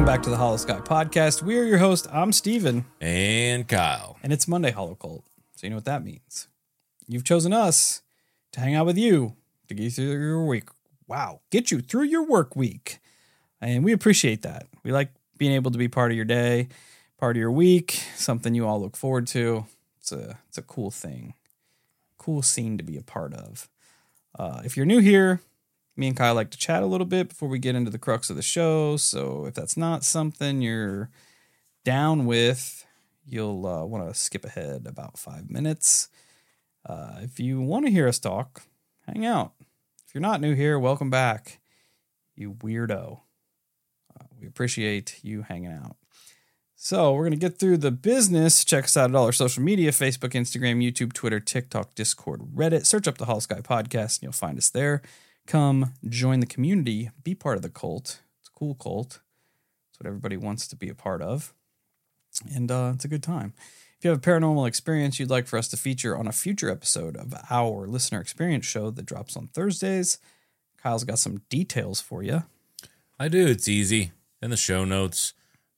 back to the Hollow Sky Podcast. We are your host. I'm Steven. And Kyle. And it's Monday Hollow Cult. So you know what that means. You've chosen us to hang out with you to get you through your week. Wow. Get you through your work week. And we appreciate that. We like being able to be part of your day, part of your week, something you all look forward to. It's a cool thing. Cool scene to be a part of. If you're new here, me and Kyle like to chat a little bit before we get into the crux of the show. So if that's not something you're down with, you'll want to skip ahead about 5 minutes. If you want to hear us talk, hang out. If you're not new here, welcome back, you weirdo. We appreciate you hanging out. So we're going to get through the business. Check us out at all our social media, Facebook, Instagram, YouTube, Twitter, TikTok, Discord, Reddit. Search up the Hollow Sky Podcast and you'll find us there. Come join the community, be part of the cult. It's a cool cult. It's what everybody wants to be a part of. And it's a good time. If you have a paranormal experience you'd like for us to feature on a future episode of our listener experience show that drops on Thursdays, Kyle's got some details for you. I do. It's easy. In the show notes,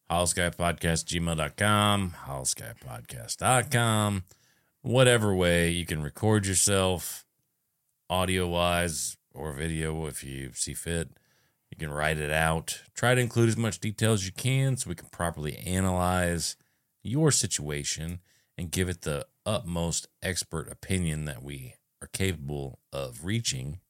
hollowskypodcast@gmail.com, hollowskypodcast.com. Whatever way you can record yourself, audio-wise, or video if you see fit. You can write it out. Try to include as much detail as you can so we can properly analyze your situation and give it the utmost expert opinion that we are capable of reaching.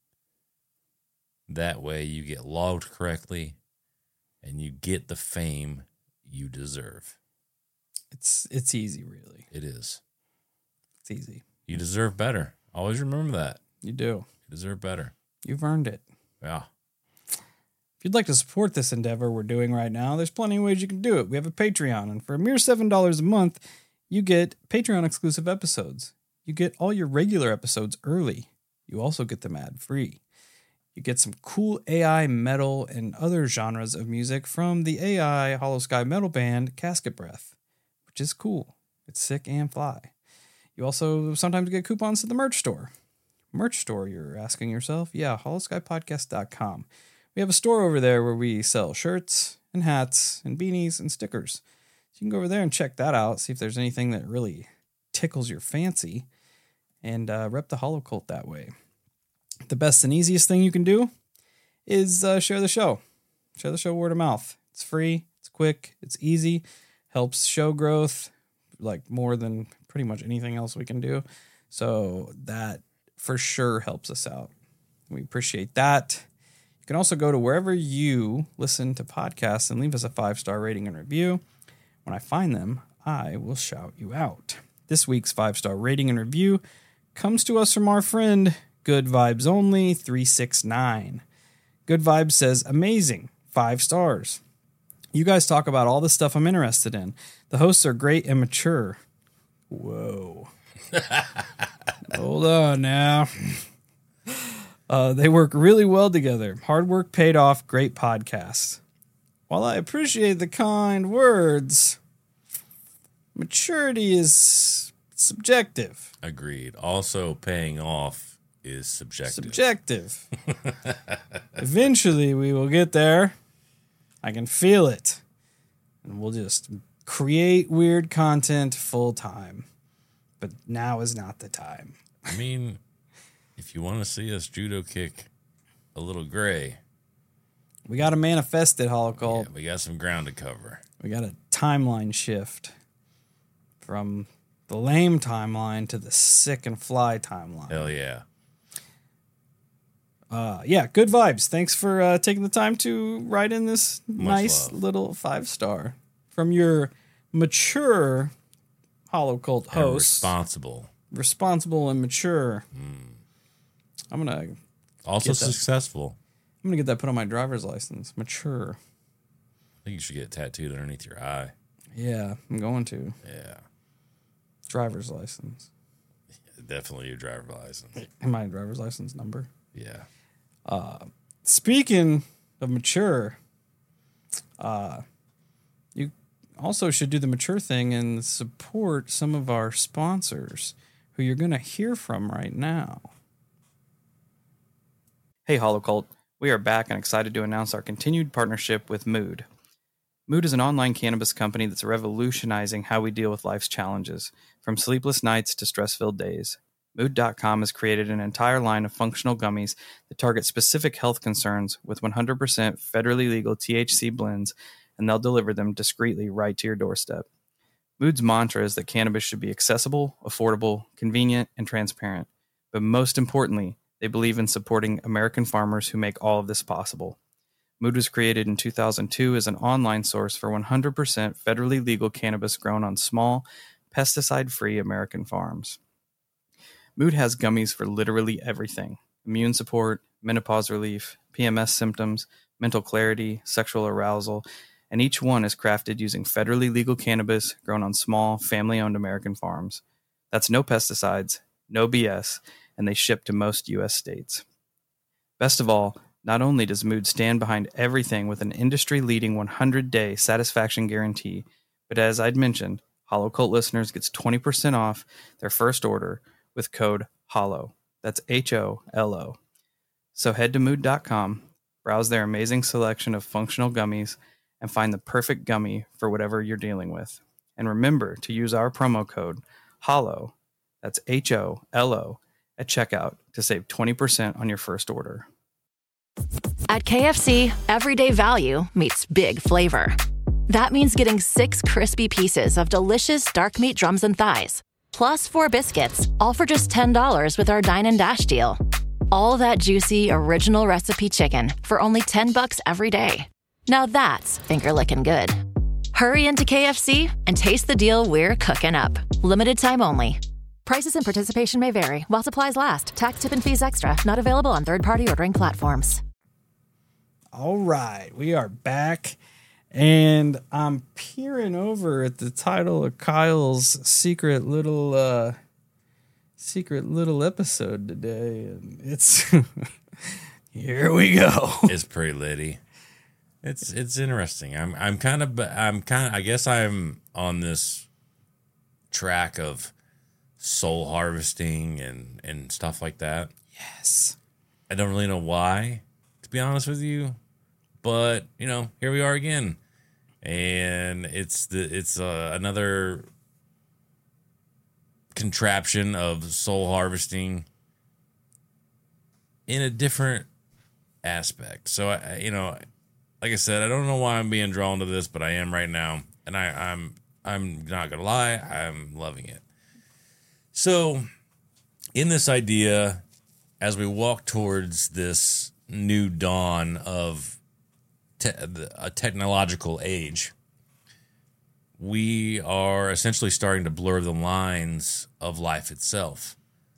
That way you get logged correctly and you get the fame you deserve. It's easy, really. It is. It's easy. You deserve better. Always remember that. You do. You deserve better. You've earned it. Yeah. If you'd like to support this endeavor we're doing right now, there's plenty of ways you can do it. We have a Patreon, and for a mere $7 a month, you get Patreon-exclusive episodes. You get all your regular episodes early. You also get them ad-free. You get some cool AI metal and other genres of music from the AI Hollow Sky metal band Casket Breath, which is cool. It's sick and fly. You also sometimes get coupons to the merch store. Merch store, you're asking yourself? Yeah, hollowskypodcast.com. We have a store over there where we sell shirts and hats and beanies and stickers. So you can go over there and check that out, see if there's anything that really tickles your fancy, and rep the Hollow Cult that way. The best and easiest thing you can do is share the show. Share the show word of mouth. It's free, it's quick, it's easy, helps show growth, like more than pretty much anything else we can do. So that for sure helps us out. We appreciate that. You can also go to wherever you listen to podcasts and leave us a 5-star rating and review. When I find them, I will shout you out. This week's 5-star rating and review comes to us from our friend Good Vibes Only 369. Good Vibes says, amazing, 5 stars. You guys talk about all the stuff I'm interested in. The hosts are great and mature. Whoa. Hold on now. They work really well together. Hard work paid off. Great podcast. While I appreciate the kind words, maturity is subjective. Agreed. Also, paying off is subjective. Eventually, we will get there. I can feel it. And we'll just create weird content full time. But now is not the time. I mean, if you want to see us judo kick a little gray, we got to manifest it, Hollow Cult. Yeah, we got some ground to cover. We got a timeline shift from the lame timeline to the sick and fly timeline. Hell yeah. Yeah, good vibes. Thanks for taking the time to write in this nice little 5-star from your mature Hollow Cult host. Responsible and mature. I'm gonna also successful. I'm gonna get that put on my driver's license. Mature. I think you should get it tattooed underneath your eye. Yeah, I'm going to. Yeah. Driver's license. Definitely your driver's license. And my driver's license number. Yeah. Speaking of mature, you also should do the mature thing and support some of our sponsors who you're going to hear from right now. Hey, Hollow Cult. We are back and excited to announce our continued partnership with Mood. Mood is an online cannabis company that's revolutionizing how we deal with life's challenges, from sleepless nights to stress-filled days. Mood.com has created an entire line of functional gummies that target specific health concerns with 100% federally legal THC blends, and they'll deliver them discreetly right to your doorstep. Mood's mantra is that cannabis should be accessible, affordable, convenient, and transparent. But most importantly, they believe in supporting American farmers who make all of this possible. Mood was created in 2002 as an online source for 100% federally legal cannabis grown on small, pesticide-free American farms. Mood has gummies for literally everything: immune support, menopause relief, PMS symptoms, mental clarity, sexual arousal, and each one is crafted using federally legal cannabis grown on small, family-owned American farms. That's no pesticides, no BS, and they ship to most U.S. states. Best of all, not only does Mood stand behind everything with an industry-leading 100-day satisfaction guarantee, but as I'd mentioned, Hollow Cult listeners gets 20% off their first order with code HOLLOW. That's HOLO. So head to mood.com, browse their amazing selection of functional gummies, and find the perfect gummy for whatever you're dealing with. And remember to use our promo code HOLLOW, that's HOLO, at checkout to save 20% on your first order. At KFC, everyday value meets big flavor. That means getting 6 crispy pieces of delicious dark meat drums and thighs, plus 4 biscuits, all for just $10 with our Dine and Dash deal. All that juicy, original recipe chicken for only $10 every day. Now that's finger-licking good. Hurry into KFC and taste the deal we're cooking up. Limited time only. Prices and participation may vary while supplies last. Tax, tip, and fees extra. Not available on third-party ordering platforms. All right, we are back, and I'm peering over at the title of Kyle's secret little episode today, and it's here we go. It's pretty litty. It's interesting. I'm kind of I guess I'm on this track of soul harvesting and stuff like that. Yes. I don't really know why, to be honest with you, but here we are again, and it's another contraption of soul harvesting in a different aspect. So like I said, I don't know why I'm being drawn to this, but I am right now, and I'm not gonna lie, I'm loving it. So, in this idea, as we walk towards this new dawn of a technological age, we are essentially starting to blur the lines of life itself.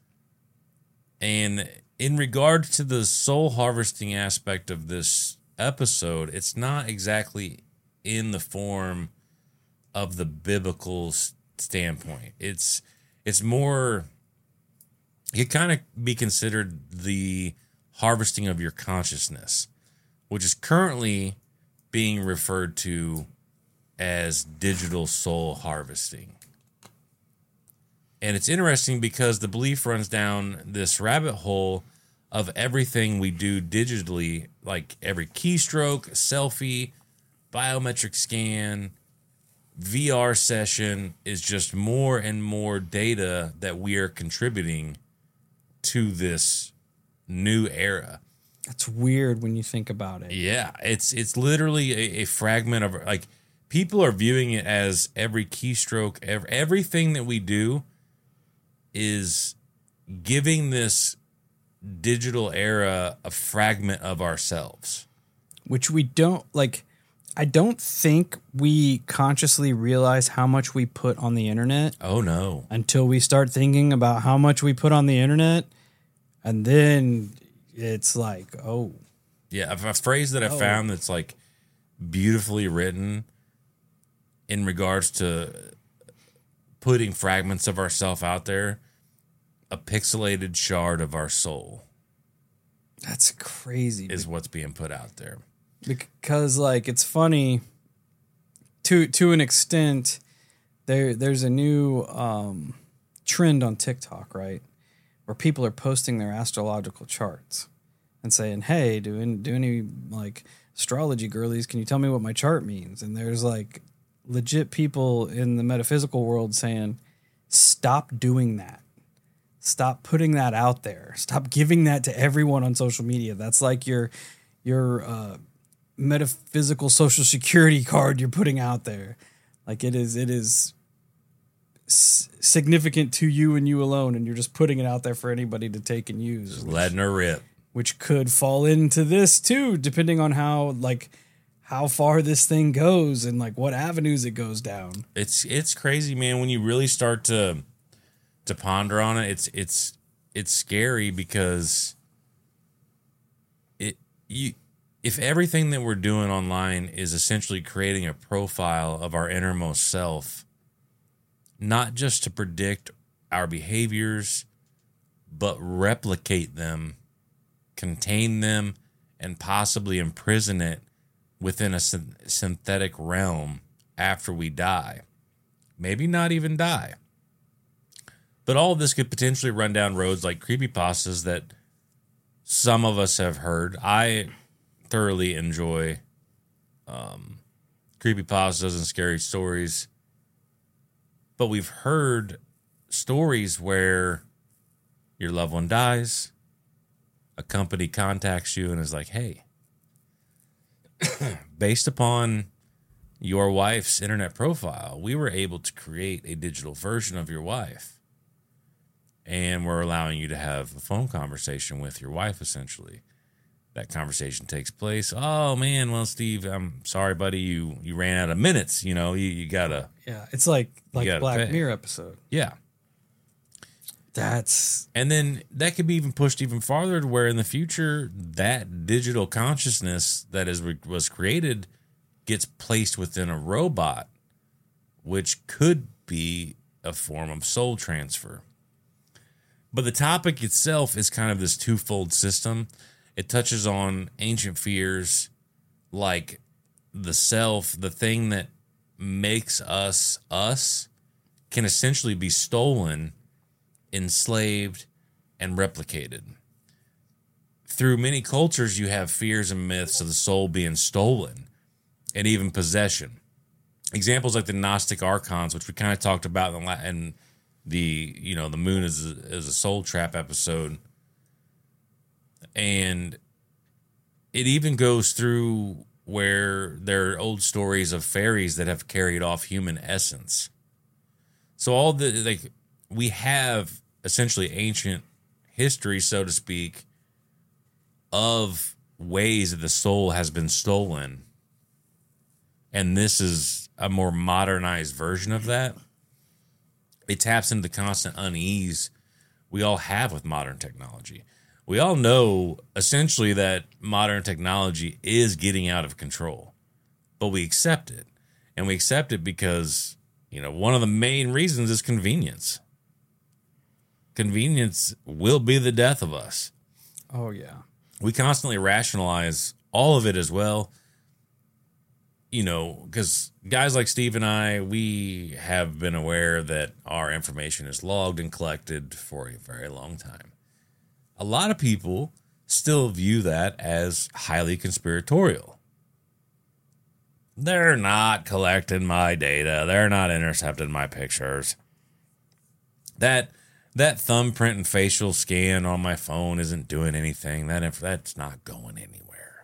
And in regard to the soul harvesting aspect of this episode, it's not exactly in the form of the biblical standpoint. It's more, it kind of be considered the harvesting of your consciousness, which is currently being referred to as digital soul harvesting. And it's interesting because the belief runs down this rabbit hole of everything we do digitally, like every keystroke, selfie, biometric scan, VR session is just more and more data that we are contributing to this new era. That's weird when you think about it. Yeah, it's literally a fragment of, like, people are viewing it as every keystroke, everything that we do is giving this digital era a fragment of ourselves. Which we don't, like, I don't think we consciously realize how much we put on the internet. Oh, no. Until we start thinking about how much we put on the internet. And then it's like, oh. Yeah, a phrase that I found that's, like, beautifully written in regards to putting fragments of ourselves out there, a pixelated shard of our soul. That's crazy. Is what's being put out there. Because, like, it's funny to an extent. There's a new trend on TikTok, right, where people are posting their astrological charts and saying, "Hey, do any like astrology girlies, can you tell me what my chart means? And there's like legit people in the metaphysical world saying, stop doing that. Stop putting that out there. Stop giving that to everyone on social media. That's like your metaphysical social security card you're putting out there. Like it is significant to you and you alone, and you're just putting it out there for anybody to take and use. Just letting her rip. Which could fall into this too, depending on how far this thing goes and like what avenues it goes down. It's crazy, man. When you really start to ponder on it, it's scary because if everything that we're doing online is essentially creating a profile of our innermost self, not just to predict our behaviors, but replicate them, contain them, and possibly imprison it within a synthetic realm after we die. Maybe not even die. But all of this could potentially run down roads like creepypastas that some of us have heard. I thoroughly enjoy creepypastas and scary stories. But we've heard stories where your loved one dies, a company contacts you and is like, hey, based upon your wife's internet profile, we were able to create a digital version of your wife. And we're allowing you to have a phone conversation with your wife, essentially. That conversation takes place. Oh, man, well, Steve, I'm sorry, buddy. You ran out of minutes. You know, you got to. Yeah, it's like Black Mirror episode. Yeah. And then that could be even pushed even farther to where in the future, that digital consciousness that was created gets placed within a robot, which could be a form of soul transfer. But the topic itself is kind of this twofold system. It touches on ancient fears like the self, the thing that makes us us, can essentially be stolen, enslaved, and replicated. Through many cultures, you have fears and myths of the soul being stolen and even possession. Examples like the Gnostic archons, which we kind of talked about in the moon is a soul trap episode. And it even goes through where there are old stories of fairies that have carried off human essence. So we have essentially ancient history, so to speak, of ways that the soul has been stolen. And this is a more modernized version of that. It taps into the constant unease we all have with modern technology. We all know essentially that modern technology is getting out of control, but we accept it. And we accept it because, one of the main reasons is convenience. Convenience will be the death of us. Oh, yeah. We constantly rationalize all of it as well. Because guys like Steve and I, we have been aware that our information is logged and collected for a very long time. A lot of people still view that as highly conspiratorial. They're not collecting my data. They're not intercepting my pictures. That thumbprint and facial scan on my phone isn't doing anything. That's not going anywhere.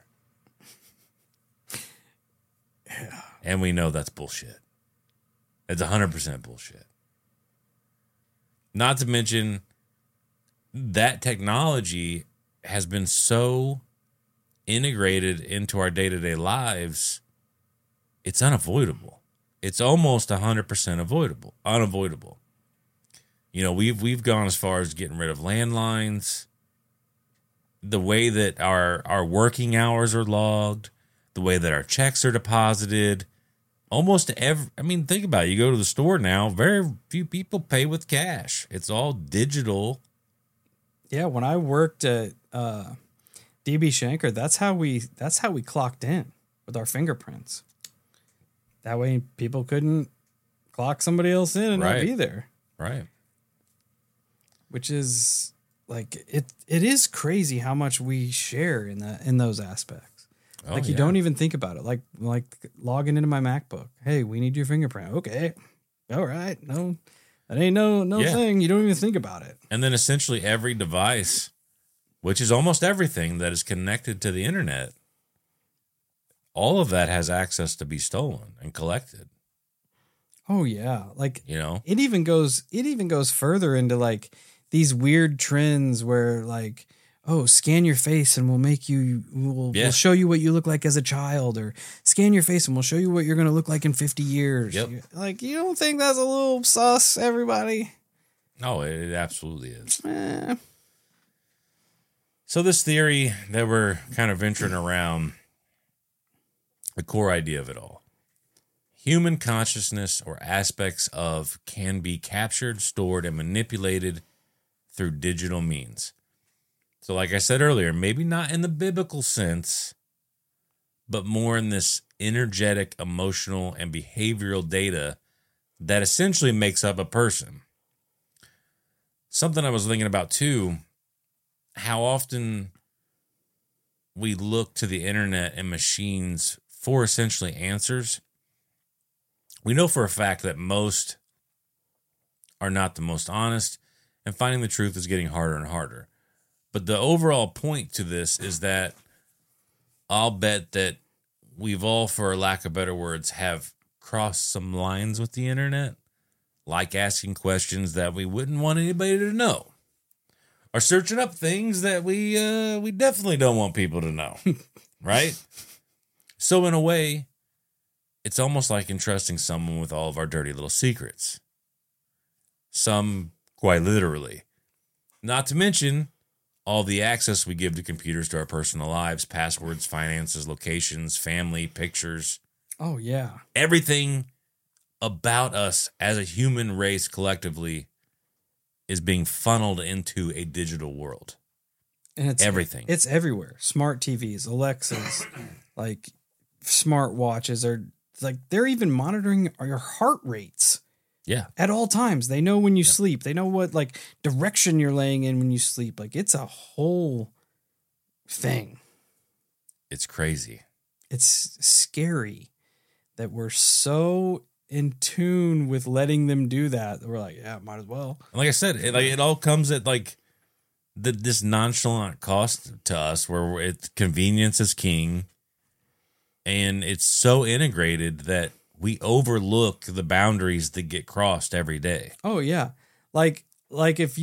Yeah. And we know that's bullshit. It's 100% bullshit. Not to mention that technology has been so integrated into our day-to-day lives, it's unavoidable. It's almost 100% unavoidable. We've gone as far as getting rid of landlines, the way that our working hours are logged, the way that our checks are deposited. Think about it. You go to the store now, very few people pay with cash. It's all digital. Yeah, when I worked at DB Schenker, that's how we clocked in with our fingerprints. That way people couldn't clock somebody else in and not be there. Right. Which is like it is crazy how much we share in those aspects. Oh, Like you don't even think about it. Like logging into my MacBook. Hey, we need your fingerprint. Okay. All right. No, that ain't no thing. You don't even think about it. And then essentially every device, which is almost everything that is connected to the internet, all of that has access to be stolen and collected. Oh yeah. Like, You know? it even goes further into like these weird trends where like, oh, scan your face and we'll show you what you look like as a child, or scan your face and we'll show you what you're going to look like in 50 years. Yep. Like, you don't think that's a little sus, everybody? No, it absolutely is. Eh. So this theory that we're kind of venturing around, the core idea of it all. Human consciousness or aspects of can be captured, stored, and manipulated through digital means. So like I said earlier, maybe not in the biblical sense, but more in this energetic, emotional, and behavioral data that essentially makes up a person. Something I was thinking about too, how often we look to the internet and machines for essentially answers. We know for a fact that most are not the most honest, and finding the truth is getting harder and harder. But the overall point to this is that I'll bet that we've all, for lack of better words, have crossed some lines with the internet, like asking questions that we wouldn't want anybody to know, or searching up things that we definitely don't want people to know, right? So in a way, it's almost like entrusting someone with all of our dirty little secrets. Some quite literally. Not to mention all the access we give to computers to our personal lives, passwords, finances, locations, family, pictures. Oh, yeah. Everything about us as a human race collectively is being funneled into a digital world. And it's everything. It's everywhere. Smart TVs, Alexas, like smart watches are like, they're even monitoring your heart rates. Yeah. At all times. They know when you sleep. They know what like direction you're laying in when you sleep. Like, it's a whole thing. It's crazy. It's scary that we're so in tune with letting them do that. We're like, yeah, might as well. And like I said, it all comes at like this nonchalant cost to us, where it's convenience is king, and it's so integrated that we overlook the boundaries that get crossed every day. Oh yeah. Like if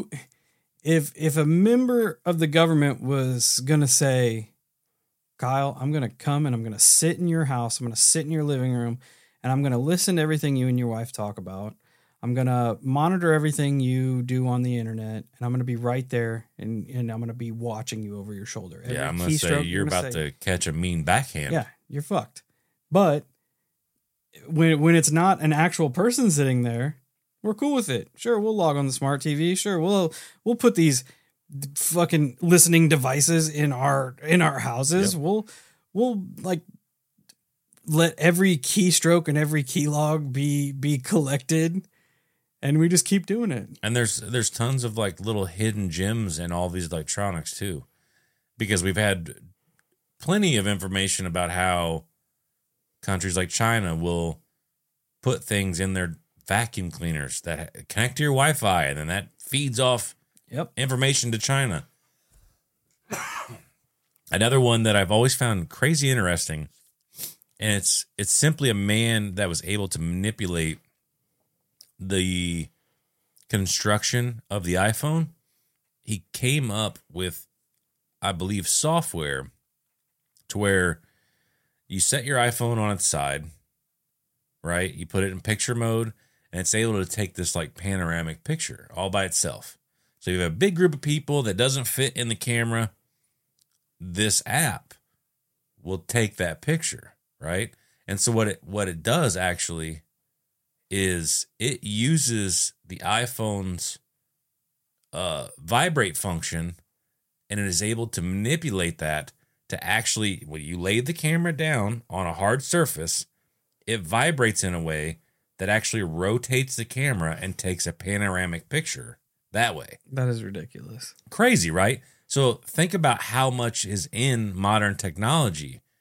a member of the government was going to say, Kyle, I'm going to come and I'm going to sit in your house. I'm going to sit in your living room and I'm going to listen to everything you and your wife talk about. I'm going to monitor everything you do on the internet, and I'm going to be right there and I'm going to be watching you over your shoulder. Every I'm going to say you're about to catch a mean backhand. Yeah, you're fucked. But when it's not an actual person sitting there, we're cool with it. Sure, we'll log on the smart TV. Sure, we'll put these fucking listening devices in our houses. Yep. We'll like let every keystroke and every keylog be collected, and we just keep doing it. And there's tons of like little hidden gems in all these electronics too, because we've had plenty of information about how countries like China will put things in their vacuum cleaners that connect to your Wi-Fi, and then that feeds off information to China. Another one that I've always found crazy interesting, and it's simply a man that was able to manipulate the construction of the iPhone. He came up with, I believe, software to where you set your iPhone on its side, right? You put it in picture mode, and it's able to take this like panoramic picture all by itself. So you have a big group of people that doesn't fit in the camera. This app will take that picture, right? And so what it does actually is it uses the iPhone's vibrate function, and it is able to manipulate that to actually, when you lay the camera down on a hard surface, it vibrates in a way that actually rotates the camera and takes a panoramic picture that way. That is ridiculous. Crazy, right? So think about how much is in modern technology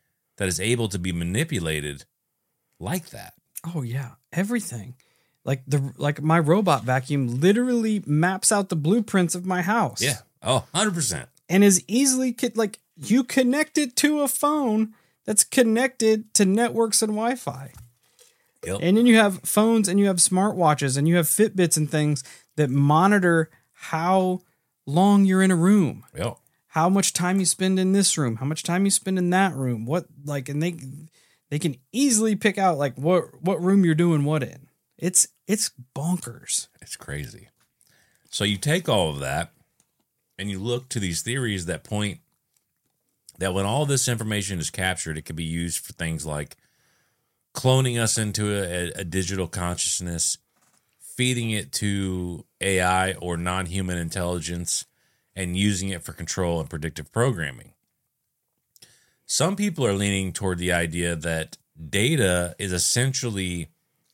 that is able to be manipulated like that. Oh yeah, everything. Like my robot vacuum literally maps out the blueprints of my house. Yeah. Oh, 100%. And is easily like you connect it to a phone that's connected to networks and Wi-Fi. Yep. And then you have phones and you have smartwatches and you have Fitbits and things that monitor how long you're in a room. Yep. How much time you spend in this room, how much time you spend in that room. And they can easily pick out like what room you're doing what in. It's bonkers. It's crazy. So you take all of that and you look to these theories that point that when all this information is captured, it can be used for things like cloning us into a digital consciousness, feeding it to AI or non-human intelligence, and using it for control and predictive programming. Some people are leaning toward the idea that data is essentially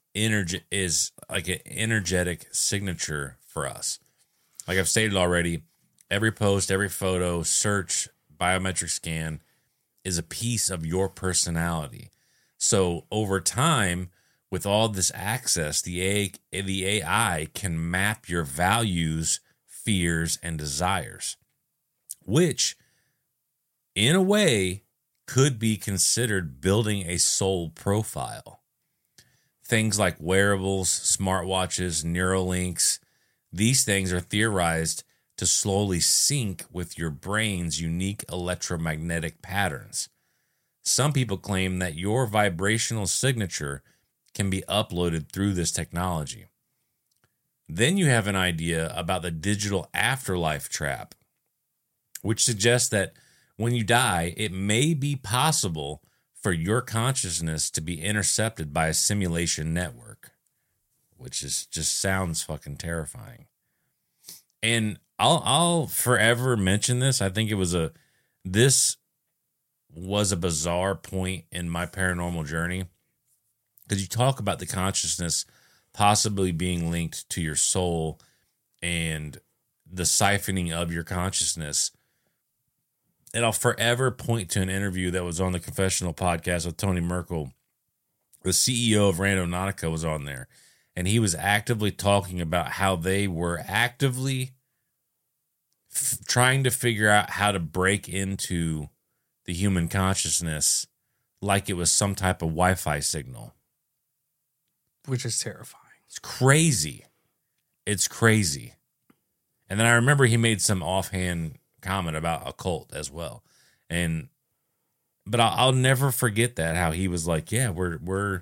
is like an energetic signature for us. Like I've stated already, every post, every photo, search, biometric scan is a piece of your personality. So over time, with all this access, the AI can map your values, fears, and desires, which in a way could be considered building a soul profile. Things like wearables, smartwatches, Neuralinks, these things are theorized to slowly sync with your brain's unique electromagnetic patterns. Some people claim that your vibrational signature can be uploaded through this technology. Then you have an idea about the digital afterlife trap, which suggests that when you die, it may be possible for your consciousness to be intercepted by a simulation network, which is just sounds fucking terrifying. And I'll forever mention this. I think this was a bizarre point in my paranormal journey, because you talk about the consciousness possibly being linked to your soul and the siphoning of your consciousness. And I'll forever point to an interview that was on the Confessional podcast with Tony Merkel. The CEO of Randonautica was on there, and he was actively talking about how they were actively trying to figure out how to break into the human consciousness like it was some type of Wi-Fi signal. Which is terrifying. It's crazy. It's crazy. And then I remember he made some offhand comment about a cult as well. But I'll never forget that, how he was like, yeah, we're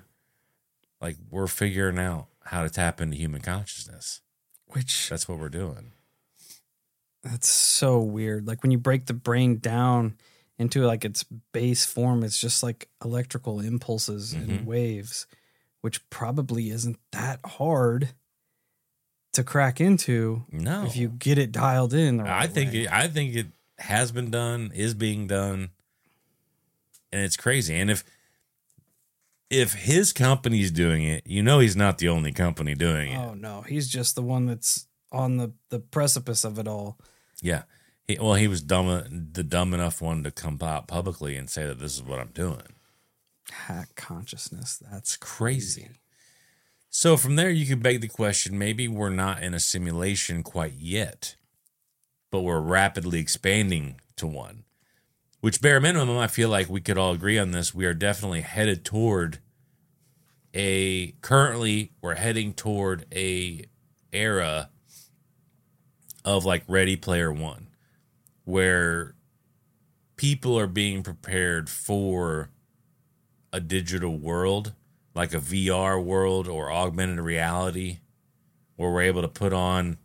figuring out how to tap into human consciousness. Which That's what we're doing. That's so weird. Like when you break the brain down into like its base form, it's just like electrical impulses and waves, which probably isn't that hard to crack into. No, if you get it dialed in. I think it has been done, is being done, and it's crazy. And if his company's doing it, he's not the only company doing it. Oh no, he's just the one that's on the precipice of it all. Yeah. He was the dumb enough one to come out publicly and say that this is what I'm doing. Hack consciousness. That's crazy. So from there, you could beg the question, maybe we're not in a simulation quite yet, but we're rapidly expanding to one, which bare minimum, I feel like we could all agree on this. We are definitely headed toward currently we're heading toward a era of like Ready Player One, where people are being prepared for a digital world, like a VR world or augmented reality, where we're able to put on,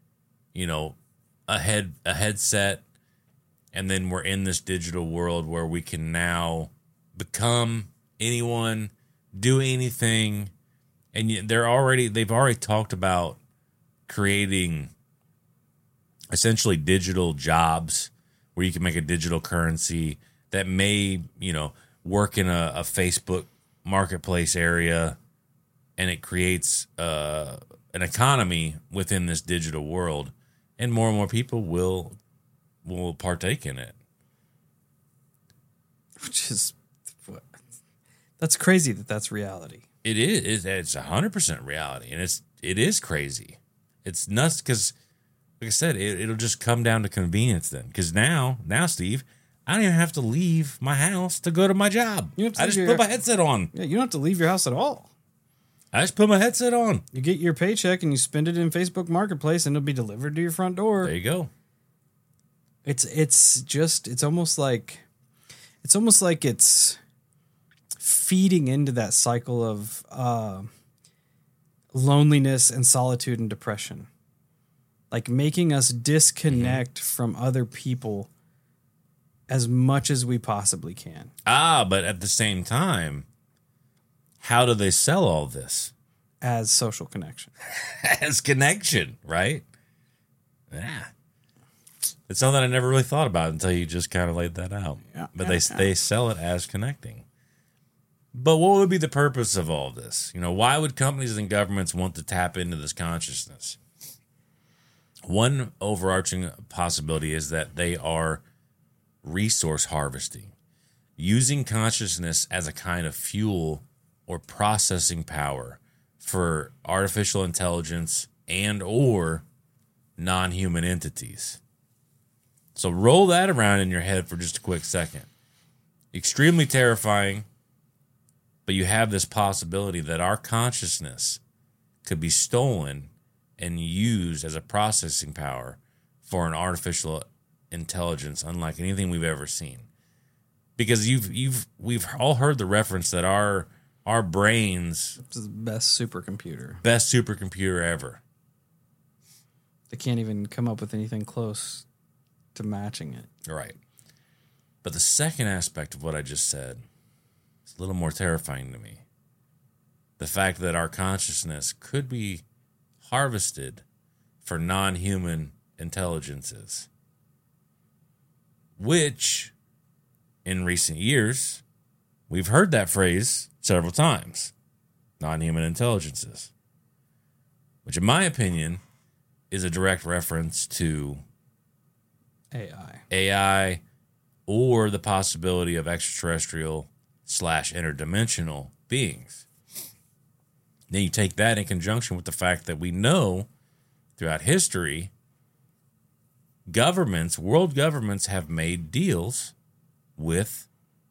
a headset, and then we're in this digital world where we can now become anyone, do anything. And they've already talked about creating essentially digital jobs where you can make a digital currency that may, work in a Facebook marketplace area, and it creates an economy within this digital world, and more people will partake in it. Which is That's crazy that that's reality. It is. It's 100% reality, and it is crazy. It's nuts because, like I said, it'll just come down to convenience then. Because now, Steve, I don't even have to leave my house to go to my job. I just put my headset on. Yeah, you don't have to leave your house at all. I just put my headset on. You get your paycheck and you spend it in Facebook Marketplace, and it'll be delivered to your front door. There you go. It's almost like it's feeding into that cycle of loneliness and solitude and depression, like making us disconnect from other people as much as we possibly can. But at the same time, how do they sell all this? As social connection. As connection, right? Yeah. It's something I never really thought about until you just kind of laid that out. Yeah, but they sell it as connecting. But what would be the purpose of all this? Why would companies and governments want to tap into this consciousness? One overarching possibility is that they are resource harvesting, using consciousness as a kind of fuel or processing power for artificial intelligence and or non-human entities. So roll that around in your head for just a quick second. Extremely terrifying, but you have this possibility that our consciousness could be stolen and used as a processing power for an artificial intelligence unlike anything we've ever seen. Because we've all heard the reference that our brains, It's the best supercomputer. Ever. They can't even come up with anything close to matching it. Right. But the second aspect of what I just said is a little more terrifying to me. The fact that our consciousness could be harvested for non-human intelligences, which in recent years, we've heard that phrase several times, non-human intelligences, which in my opinion is a direct reference to AI or the possibility of extraterrestrial / interdimensional beings. Then you take that in conjunction with the fact that we know throughout history, world governments have made deals with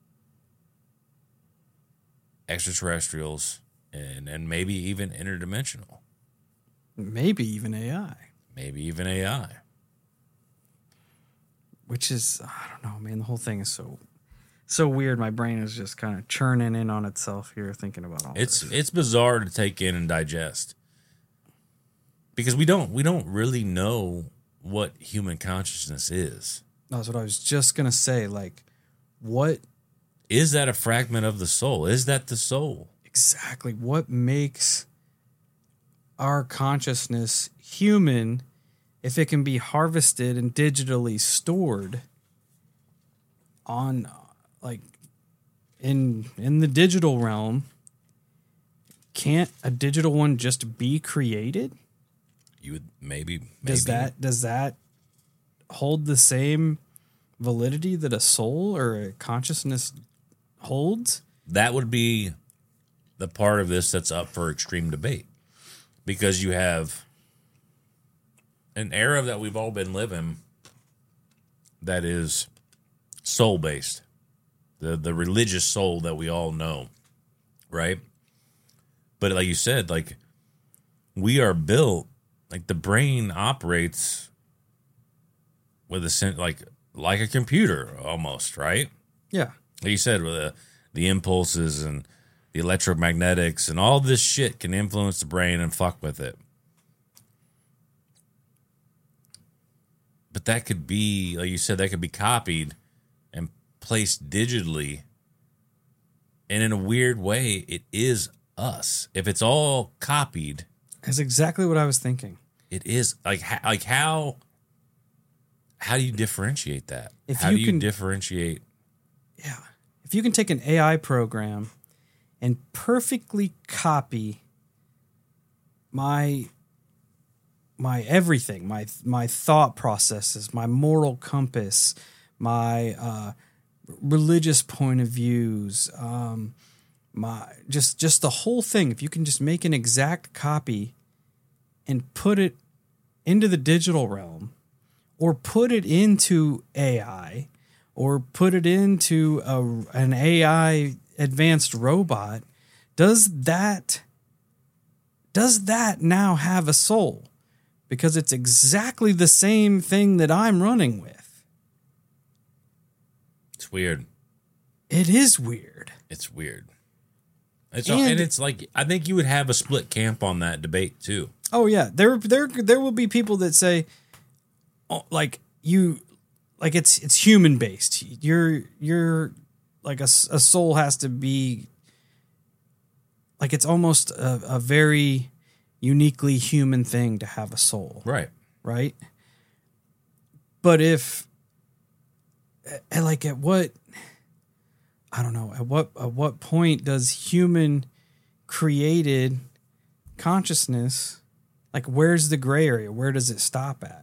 extraterrestrials and maybe even interdimensional. Maybe even AI. Which is, I don't know, man. The whole thing is so weird. My brain is just kind of churning in on itself here thinking about all this. It's bizarre to take in and digest. Because we don't really know what human consciousness is. That's what I was just going to say. Like, what is that? A fragment of the soul? Is that the soul? Exactly. What makes our consciousness human if it can be harvested and digitally stored on, like, in the digital realm? Can't a digital one just be created? You would maybe. Does that hold the same validity that a soul or a consciousness holds? That would be the part of this that's up for extreme debate, because you have an era that we've all been living that is soul based, the religious soul that we all know, right? But like you said, like, we are built, like, the brain operates with like a computer almost, right? Yeah. Like you said, with the impulses and the electromagnetics and all this shit can influence the brain and fuck with it. But that could be, like you said, that could be copied and placed digitally. And in a weird way, it is us. If it's all copied. That's exactly what I was thinking. It is. Like how do you differentiate that? How do you differentiate? Yeah. If you can take an AI program and perfectly copy my everything, my thought processes, my moral compass, my religious point of views, just the whole thing. If you can just make an exact copy and put it into the digital realm, or put it into AI, or put it into an AI advanced robot, does that now have a soul? Because it's exactly the same thing that I'm running with. It's weird. It is weird. It's weird. And it's like, I think you would have a split camp on that debate too. Oh yeah, there will be people that say, oh, it's human based. You're like a soul has to be like, it's almost a very uniquely human thing to have a soul. Right. But at what point does human created consciousness, like, where's the gray area? Where does it stop at?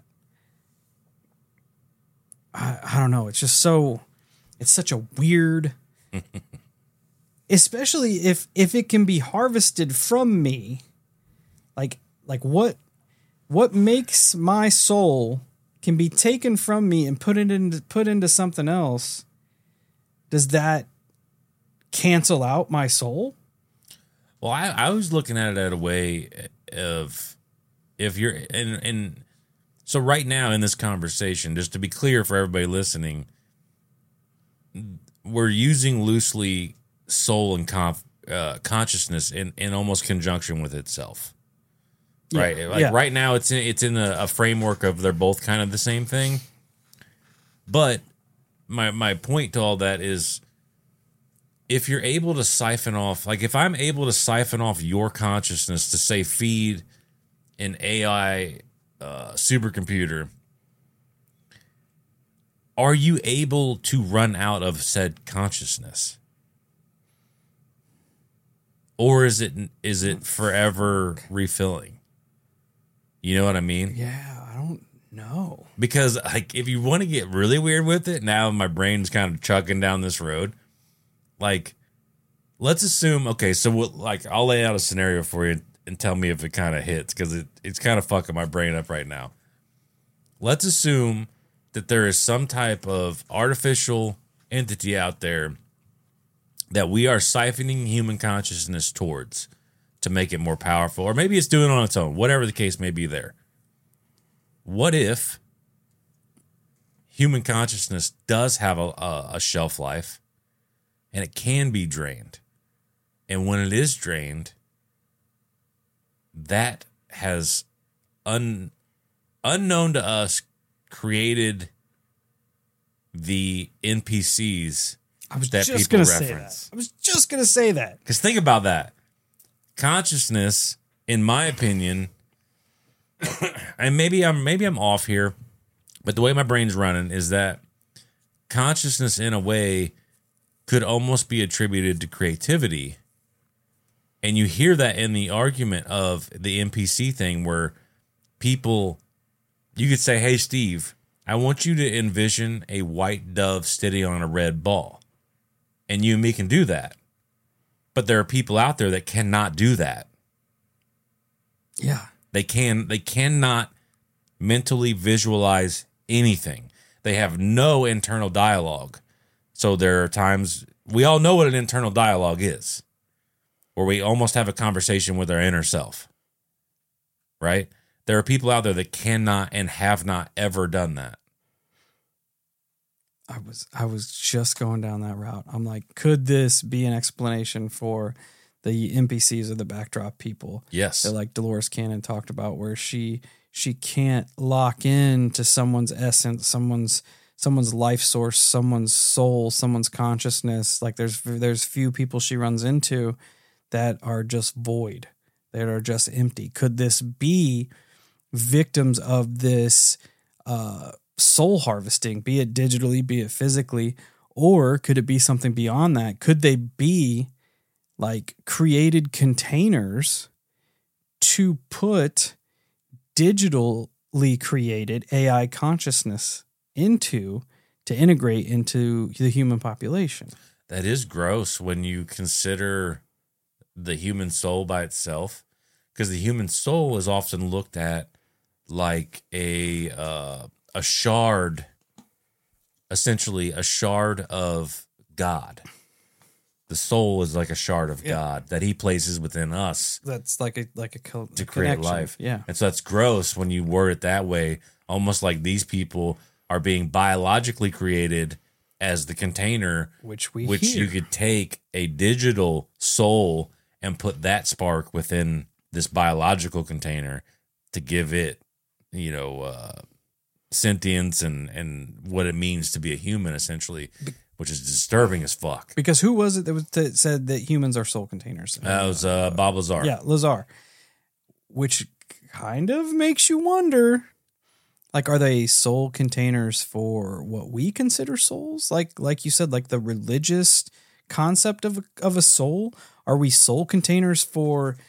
I don't know. It's just it's such a weird, especially if it can be harvested from me, like what makes my soul can be taken from me and put into something else. Does that cancel out my soul? Well, I was looking at it at a way of, if you're and so right now in this conversation, just to be clear for everybody listening, we're using loosely soul and consciousness in almost conjunction with itself, right? Yeah. Right now, it's in a framework of they're both kind of the same thing. But my point to all that is, if you're able to siphon off, like if I'm able to siphon off your consciousness to, say, feed an AI supercomputer, are you able to run out of said consciousness? Or is it forever refilling? You know what I mean? Yeah, I don't know. Because, like, if you want to get really weird with it, now my brain's kind of chugging down this road. Like, let's assume, okay, so I'll lay out a scenario for you and tell me if it kind of hits, because it's kind of fucking my brain up right now. Let's assume that there is some type of artificial entity out there that we are siphoning human consciousness towards to make it more powerful, or maybe it's doing it on its own, whatever the case may be there. What if human consciousness does have a shelf life and it can be drained? And when it is drained, that has unknown to us created the NPCs that people reference. I was just going to say that. Because think about that. Consciousness, in my opinion, and maybe I'm off here, but the way my brain's running is that consciousness, in a way, could almost be attributed to creativity. And you hear that in the argument of the NPC thing, where people, you could say, hey, Steve, I want you to envision a white dove sitting on a red ball. And you and me can do that. But there are people out there that cannot do that. Yeah. They cannot mentally visualize anything. They have no internal dialogue. So there are times, we all know what an internal dialogue is, where we almost have a conversation with our inner self, right? There are people out there that cannot and have not ever done that. I was just going down that route. I'm like, could this be an explanation for the NPCs or the backdrop people? Yes. That, like Dolores Cannon talked about, where she can't lock in to someone's essence, someone's life source, someone's soul, someone's consciousness. Like there's few people she runs into that are just void, that are just empty. Could this be victims of this soul harvesting, be it digitally, be it physically, or could it be something beyond that? Could they be like created containers to put digitally created AI consciousness into, to integrate into the human population? That is gross when you consider the human soul by itself, because the human soul is often looked at like a shard, essentially a shard of God. The soul is like a shard of God that he places within us. That's like a to create life. Yeah. And so that's gross when you word it that way, almost like these people are being biologically created as the container, which you could take a digital soul and put that spark within this biological container to give it, sentience and what it means to be a human, essentially, which is disturbing as fuck. Because who was it that said that humans are soul containers? That was Bob Lazar. Yeah, Lazar. Which kind of makes you wonder, like, are they soul containers for what we consider souls? Like you said, like the religious concept of a soul? Are we soul containers for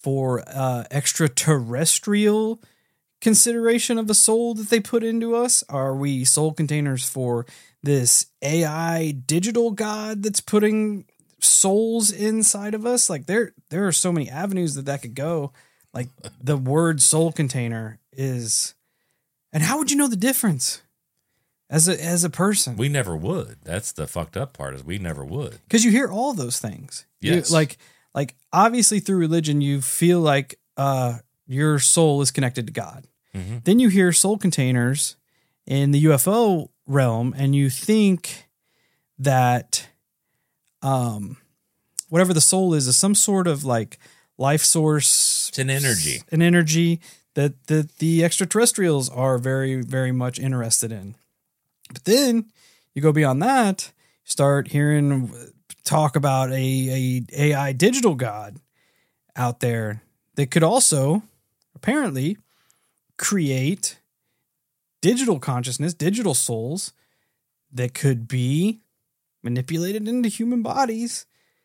extraterrestrial consideration of a soul that they put into us? Are we soul containers for this AI digital God that's putting souls inside of us? Like there are so many avenues that could go. Like the word soul container is, and how would you know the difference as a person? We never would. That's the fucked up part, is we never would. Because you hear all those things. Yes. Like obviously through religion, you feel like your soul is connected to God. Mm-hmm. Then you hear soul containers in the UFO realm, and you think that whatever the soul is some sort of like life source. It's an energy. An energy that the extraterrestrials are very, very much interested in. But then you go beyond that, start hearing talk about a AI digital God out there that could also apparently create digital consciousness, digital souls that could be manipulated into human bodies.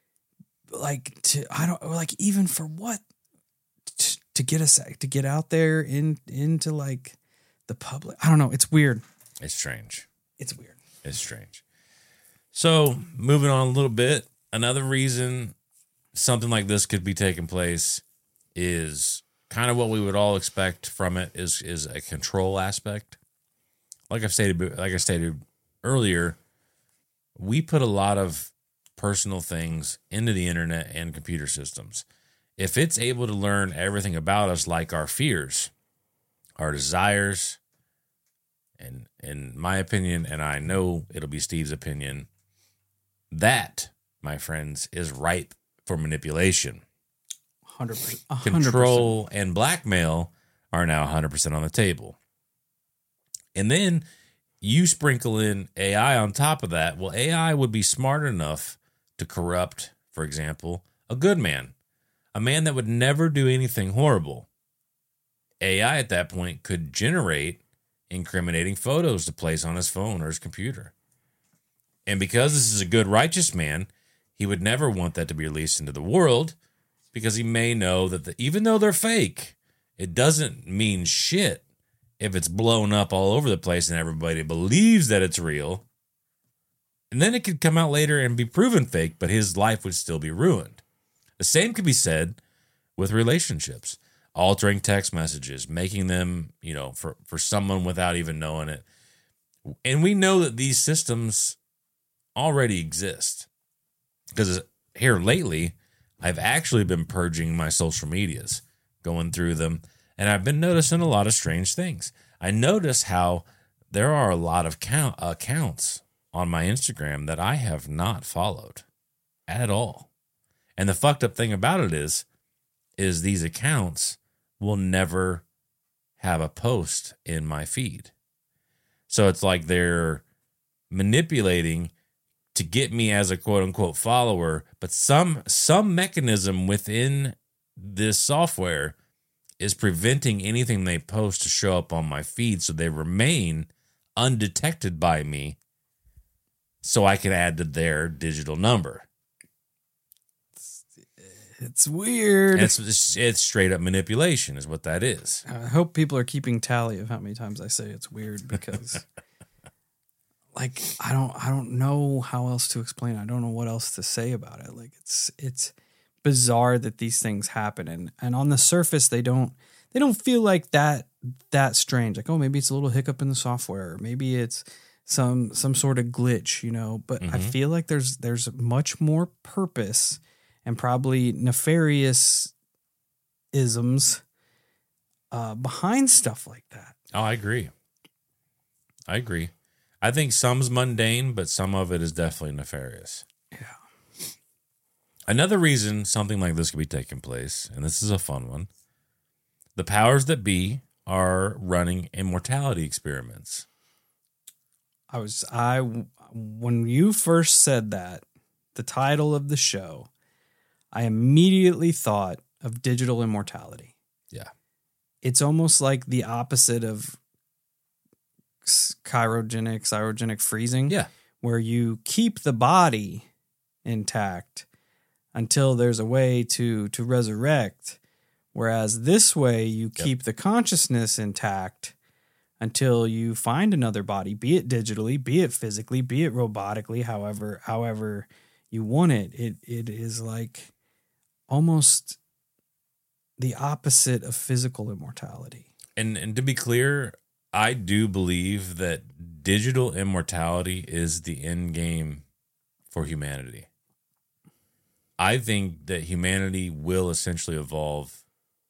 Even for what? To get us, to get out there into like the public. I don't know. It's weird. It's strange. It's weird. It's strange. So moving on a little bit, another reason something like this could be taking place is kind of what we would all expect from it is a control aspect. Like I stated earlier, we put a lot of personal things into the internet and computer systems. If it's able to learn everything about us, like our fears, our desires, and in my opinion, and I know it'll be Steve's opinion, that, my friends, is ripe for manipulation. 100%. Control and blackmail are now 100% on the table. And then you sprinkle in AI on top of that. Well, AI would be smart enough to corrupt, for example, a good man, a man that would never do anything horrible. AI at that point could generate incriminating photos to place on his phone or his computer. And because this is a good, righteous man, he would never want that to be released into the world, because he may know that even though they're fake, it doesn't mean shit if it's blown up all over the place and everybody believes that it's real. And then it could come out later and be proven fake, but his life would still be ruined. The same could be said with relationships, altering text messages, making them, for someone without even knowing it. And we know that these systems already exist, because here lately, I've actually been purging my social medias, going through them, and I've been noticing a lot of strange things. I notice how there are a lot of accounts on my Instagram that I have not followed at all. And the fucked up thing about it is these accounts will never have a post in my feed. So it's like they're manipulating to get me as a quote unquote follower, but some mechanism within this software is preventing anything they post to show up on my feed, so they remain undetected by me, so I can add to their digital number. It's weird. It's straight up manipulation is what that is. I hope people are keeping tally of how many times I say it's weird, because like I don't know how else to explain it. I don't know what else to say about it. Like it's bizarre that these things happen, and on the surface they don't feel like that strange. Like, oh, maybe it's a little hiccup in the software, or maybe it's some sort of glitch, But I feel like there's much more purpose and probably nefarious isms behind stuff like that. Oh, I agree. I think some's mundane, but some of it is definitely nefarious. Yeah. Another reason something like this could be taking place, and this is a fun one, the powers that be are running immortality experiments. When you first said that, the title of the show, I immediately thought of digital immortality. Yeah. It's almost like the opposite of cryogenic freezing. Yeah. Where you keep the body intact until there's a way to resurrect. Whereas this way you keep the consciousness intact until you find another body, be it digitally, be it physically, be it robotically, however you want it. It is like almost the opposite of physical immortality. And to be clear, I do believe that digital immortality is the end game for humanity. I think that humanity will essentially evolve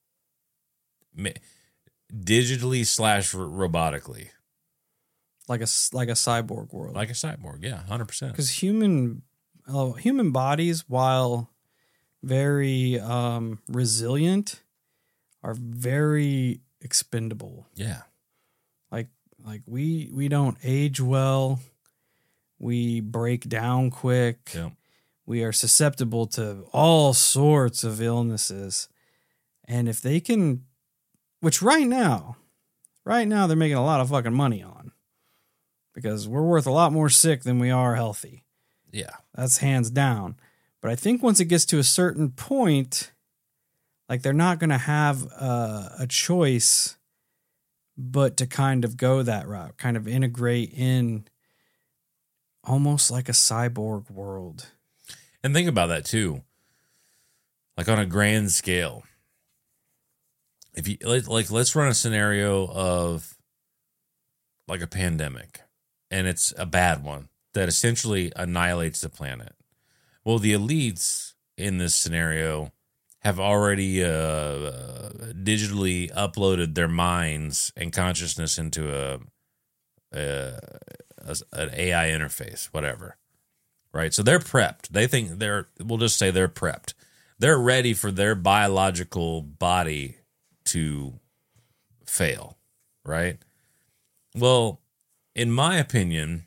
digitally / robotically, like a cyborg world, like a cyborg. Yeah, 100%. Because human bodies, while very resilient, are very expendable. Yeah, like we don't age well. We break down quick. yeah. We are susceptible to all sorts of illnesses, and if they can. Which right now they're making a lot of fucking money on, because we're worth a lot more sick than we are healthy. Yeah. That's hands down. But I think once it gets to a certain point, like they're not going to have a choice but to kind of go that route, kind of integrate in almost like a cyborg world. And think about that too. Like on a grand scale. If you let's run a scenario of like a pandemic, and it's a bad one that essentially annihilates the planet. Well, the elites in this scenario have already digitally uploaded their minds and consciousness into an AI interface, whatever. Right? So they're prepped. They think we'll just say they're prepped. They're ready for their biological body to fail, right? Well, in my opinion,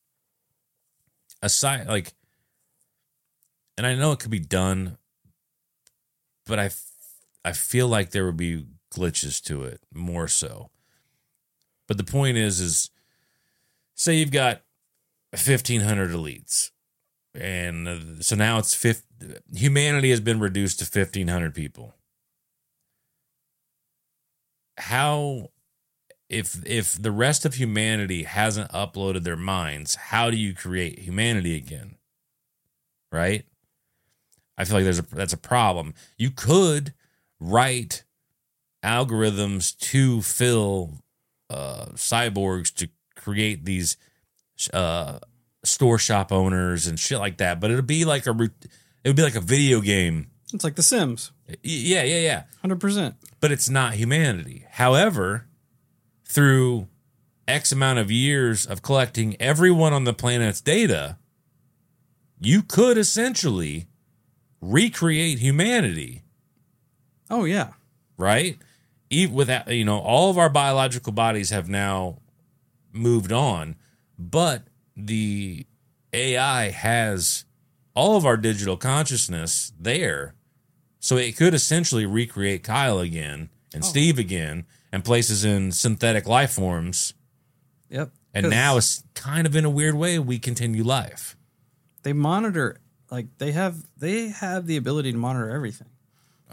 aside, like, and I know it could be done, but I feel like there would be glitches to it more so. But the point is say you've got 1,500 elites, and so now it's humanity has been reduced to 1,500 people. How, if the rest of humanity hasn't uploaded their minds, how do you create humanity again? Right? I feel like that's a problem. You could write algorithms to fill cyborgs to create these store shop owners and shit like that, but it would be like a video game. It's like The Sims. Yeah. 100%. But it's not humanity. However, through X amount of years of collecting everyone on the planet's data, you could essentially recreate humanity. Oh, yeah. Right? Even without, all of our biological bodies have now moved on, but the AI has all of our digital consciousness there. So it could essentially recreate Kyle again and Steve again and places in synthetic life forms. Yep. And now it's kind of in a weird way we continue life. They monitor, like they have the ability to monitor everything.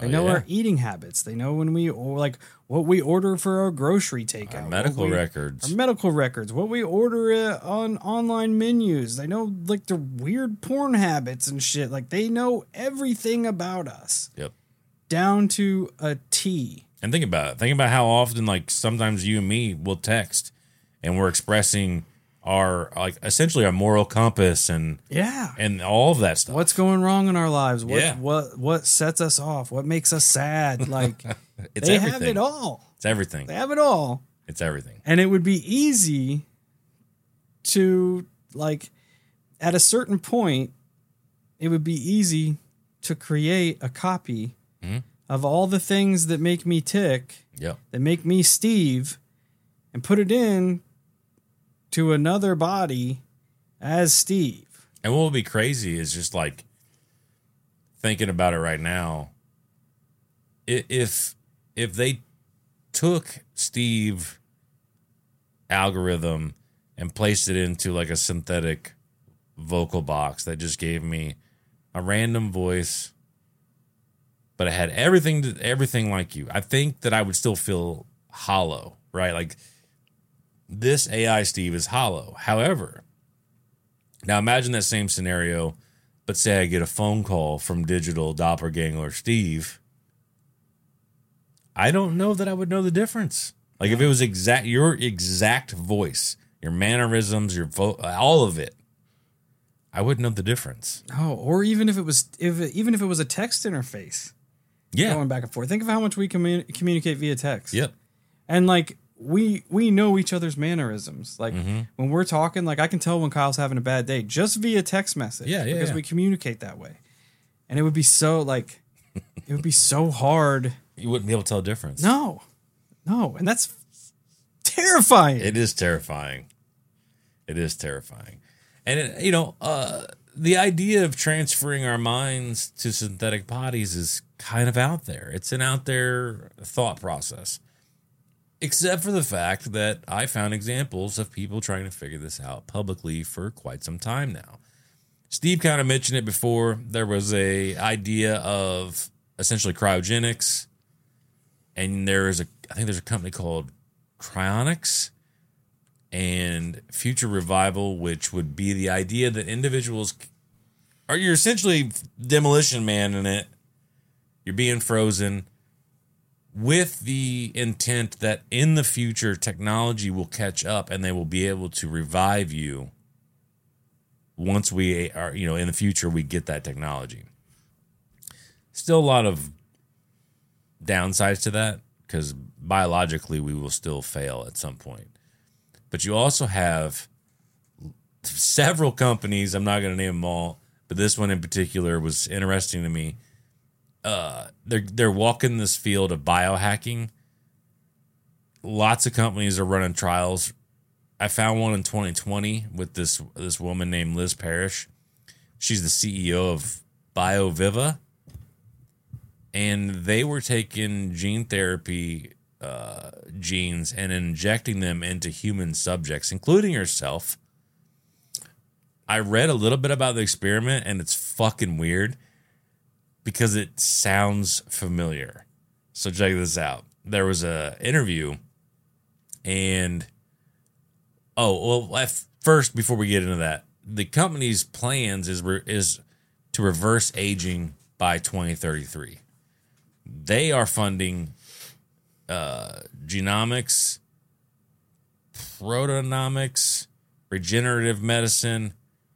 They know our eating habits. They know when like what we order for our grocery takeout. Our medical records. Our medical records. What we order on online menus. They know like the weird porn habits and shit. Like they know everything about us. Yep. Down to a T. And think about it. Think about how often, like, sometimes you and me will text and we're expressing our, like, essentially our moral compass and all of that stuff. What's going wrong in our lives? What sets us off? What makes us sad? Like, they have it all. It's everything. They have it all. It's everything. And it would be easy to, like, at a certain point, it would be easy to create a copy of all the things that make me tick, that make me Steve, and put it in to another body as Steve. And what would be crazy is just like thinking about it right now. If they took Steve algorithm and placed it into like a synthetic vocal box that just gave me a random voice, but it had everything like you, I think that I would still feel hollow, right? Like this AI Steve is hollow. However, now imagine that same scenario, but say I get a phone call from digital doppelganger Steve. I don't know that I would know the difference. Like if it was your exact voice, your mannerisms, your all of it, I wouldn't know the difference. Oh, or even if it was a text interface. Yeah. Going back and forth. Think of how much we communicate via text. Yep. And like we know each other's mannerisms. Like when we're talking, like I can tell when Kyle's having a bad day just via text message. Because we communicate that way. And it would be so like it would be so hard. You wouldn't be able to tell the difference. No. And that's terrifying. It is terrifying. It is terrifying. And the idea of transferring our minds to synthetic bodies is kind of out there. It's an out there thought process. Except for the fact that I found examples of people trying to figure this out publicly for quite some time now. Steve kind of mentioned it before. There was a idea of essentially cryogenics, and I think there's a company called Cryonics and Future Revival, which would be the idea that individuals you're essentially Demolition Man in it. You're being frozen with the intent that in the future technology will catch up and they will be able to revive you once we are, in the future we get that technology. Still a lot of downsides to that because biologically we will still fail at some point. But you also have several companies, I'm not going to name them all, but this one in particular was interesting to me. They're walking this field of biohacking. Lots of companies are running trials. I found one in 2020 with this woman named Liz Parrish. She's the CEO of BioViva. And they were taking gene therapy genes and injecting them into human subjects, including herself. I read a little bit about the experiment, and it's fucking weird because it sounds familiar. So check this out. There was an interview, and first, before we get into that, the company's plans is to reverse aging by 2033. They are funding genomics, proteomics, regenerative medicine,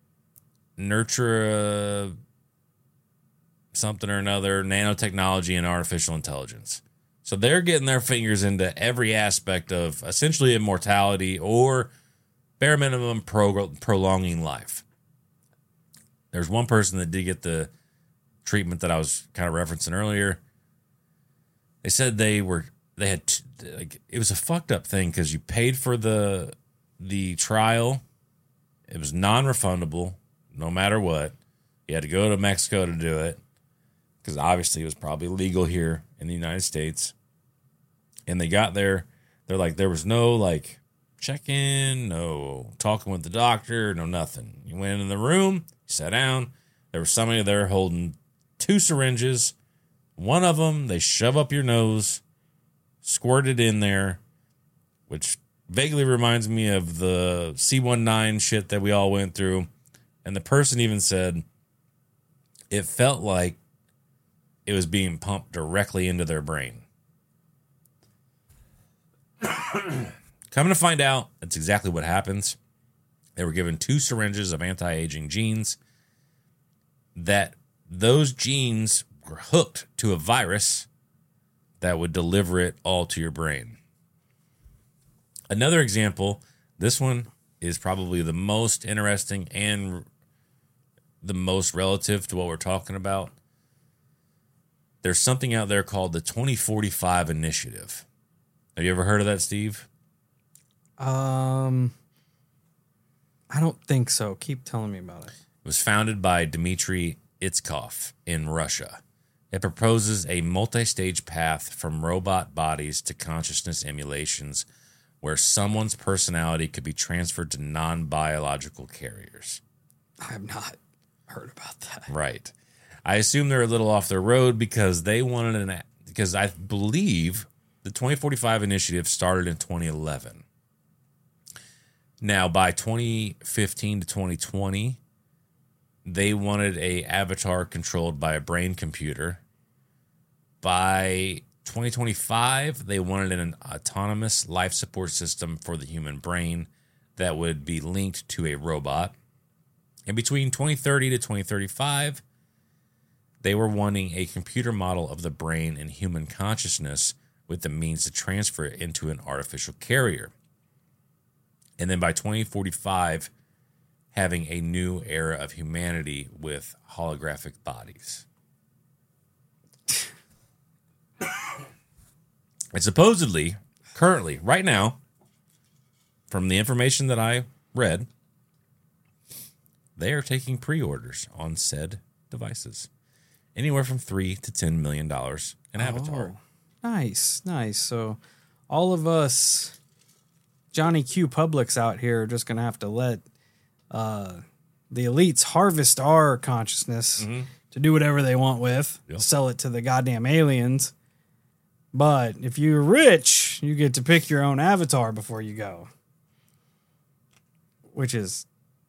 nurture something or another, nanotechnology, and artificial intelligence. So they're getting their fingers into every aspect of essentially immortality or bare minimum prolonging life. There's one person that did get the treatment that I was kind of referencing earlier. They said it was a fucked up thing because you paid for the trial. It was non-refundable no matter what. You had to go to Mexico to do it because obviously it was probably legal here in the United States. And they got there. They're like, there was no like check-in, no talking with the doctor, no nothing. You went in the room, you sat down. There was somebody there holding 2 syringes, One of them, they shove up your nose, squirt it in there, which vaguely reminds me of the C19 shit that we all went through. And the person even said it felt like it was being pumped directly into their brain. Coming to find out, that's exactly what happens. They were given 2 syringes of anti-aging genes. That those genes were hooked to a virus that would deliver it all to your brain. Another example, this one is probably the most interesting and the most relative to what we're talking about. There's something out there called the 2045 Initiative. Have you ever heard of that, Steve? I don't think so. Keep telling me about it. It was founded by Dmitry Itskov in Russia. It proposes a multi-stage path from robot bodies to consciousness emulations where someone's personality could be transferred to non-biological carriers. I have not heard about that. Right. I assume they're a little off their road because they wanted because I believe the 2045 Initiative started in 2011. Now, by 2015 to 2020, they wanted a avatar controlled by a brain computer. By 2025, they wanted an autonomous life support system for the human brain that would be linked to a robot. And between 2030 to 2035, they were wanting a computer model of the brain and human consciousness with the means to transfer it into an artificial carrier. And then by 2045, having a new era of humanity with holographic bodies. And supposedly, currently, right now, from the information that I read, they are taking pre-orders on said devices. Anywhere from $3 to $10 million an avatar. Nice. So all of us Johnny Q publics out here are just going to have to let the elites harvest our consciousness to do whatever they want with, sell it to the goddamn aliens. But if you're rich, you get to pick your own avatar before you go. Which is...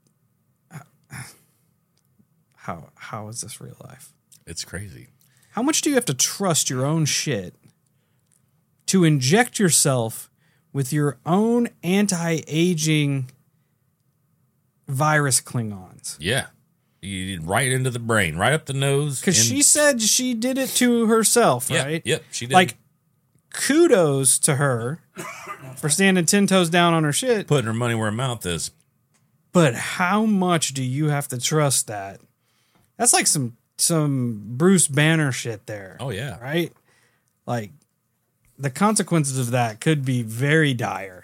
How is this real life? It's crazy. How much do you have to trust your own shit to inject yourself with your own anti-aging virus Klingons? Yeah. Right into the brain, right up the nose. Because she said she did it to herself, right? Yep, she did. Like, kudos to her for standing 10 toes down on her shit. Putting her money where her mouth is. But how much do you have to trust that? That's like some Bruce Banner shit there. Oh, yeah. Right? Like, the consequences of that could be very dire.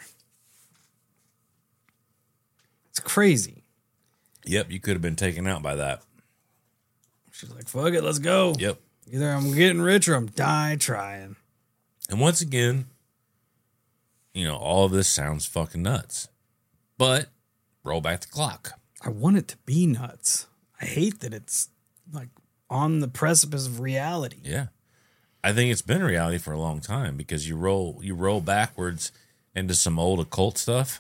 It's crazy. Yep, you could have been taken out by that. She's like, fuck it, let's go. Yep. Either I'm getting rich or I'm die trying. And once again, all of this sounds fucking nuts. But roll back the clock. I want it to be nuts. I hate that it's like on the precipice of reality. Yeah. I think it's been reality for a long time because you roll backwards into some old occult stuff.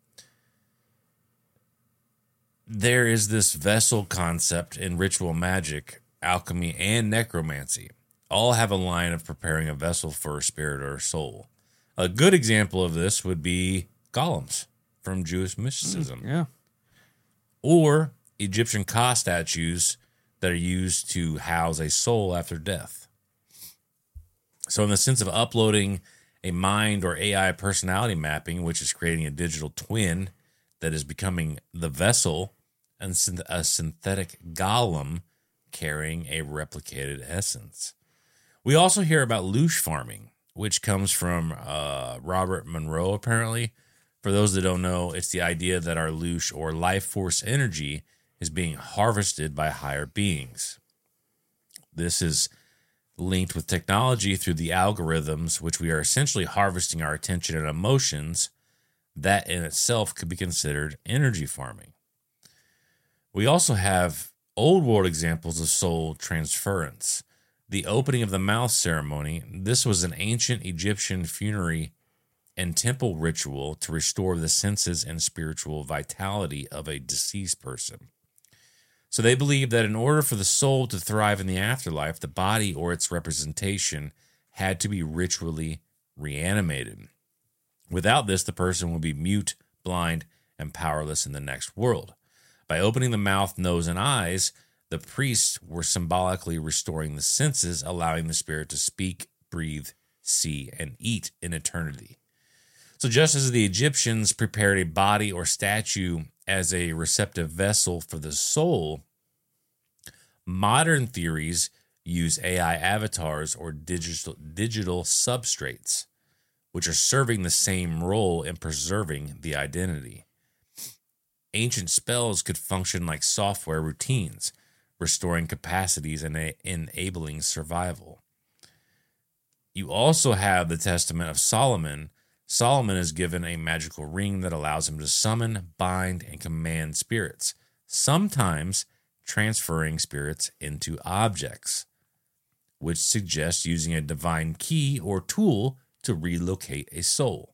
There is this vessel concept in ritual magic, alchemy, and necromancy. All have a line of preparing a vessel for a spirit or a soul. A good example of this would be golems from Jewish mysticism. Yeah. Or Egyptian Ka statues that are used to house a soul after death. So in the sense of uploading a mind or AI personality mapping, which is creating a digital twin that is becoming the vessel, and a synthetic golem carrying a replicated essence. We also hear about loosh farming, which comes from Robert Monroe, apparently. For those that don't know, it's the idea that our loosh or life force energy is being harvested by higher beings. This is linked with technology through the algorithms, which we are essentially harvesting our attention and emotions. That in itself could be considered energy farming. We also have old world examples of soul transference. The opening of the mouth ceremony, this was an ancient Egyptian funerary and temple ritual to restore the senses and spiritual vitality of a deceased person. So they believed that in order for the soul to thrive in the afterlife, the body or its representation had to be ritually reanimated. Without this, the person would be mute, blind, and powerless in the next world. By opening the mouth, nose, and eyes, the priests were symbolically restoring the senses, allowing the spirit to speak, breathe, see, and eat in eternity. So just as the Egyptians prepared a body or statue as a receptive vessel for the soul, modern theories use AI avatars or digital substrates, which are serving the same role in preserving the identity. Ancient spells could function like software routines, restoring capacities and enabling survival. You also have the testament of Solomon. Solomon is given a magical ring that allows him to summon, bind, and command spirits, sometimes transferring spirits into objects, which suggests using a divine key or tool to relocate a soul.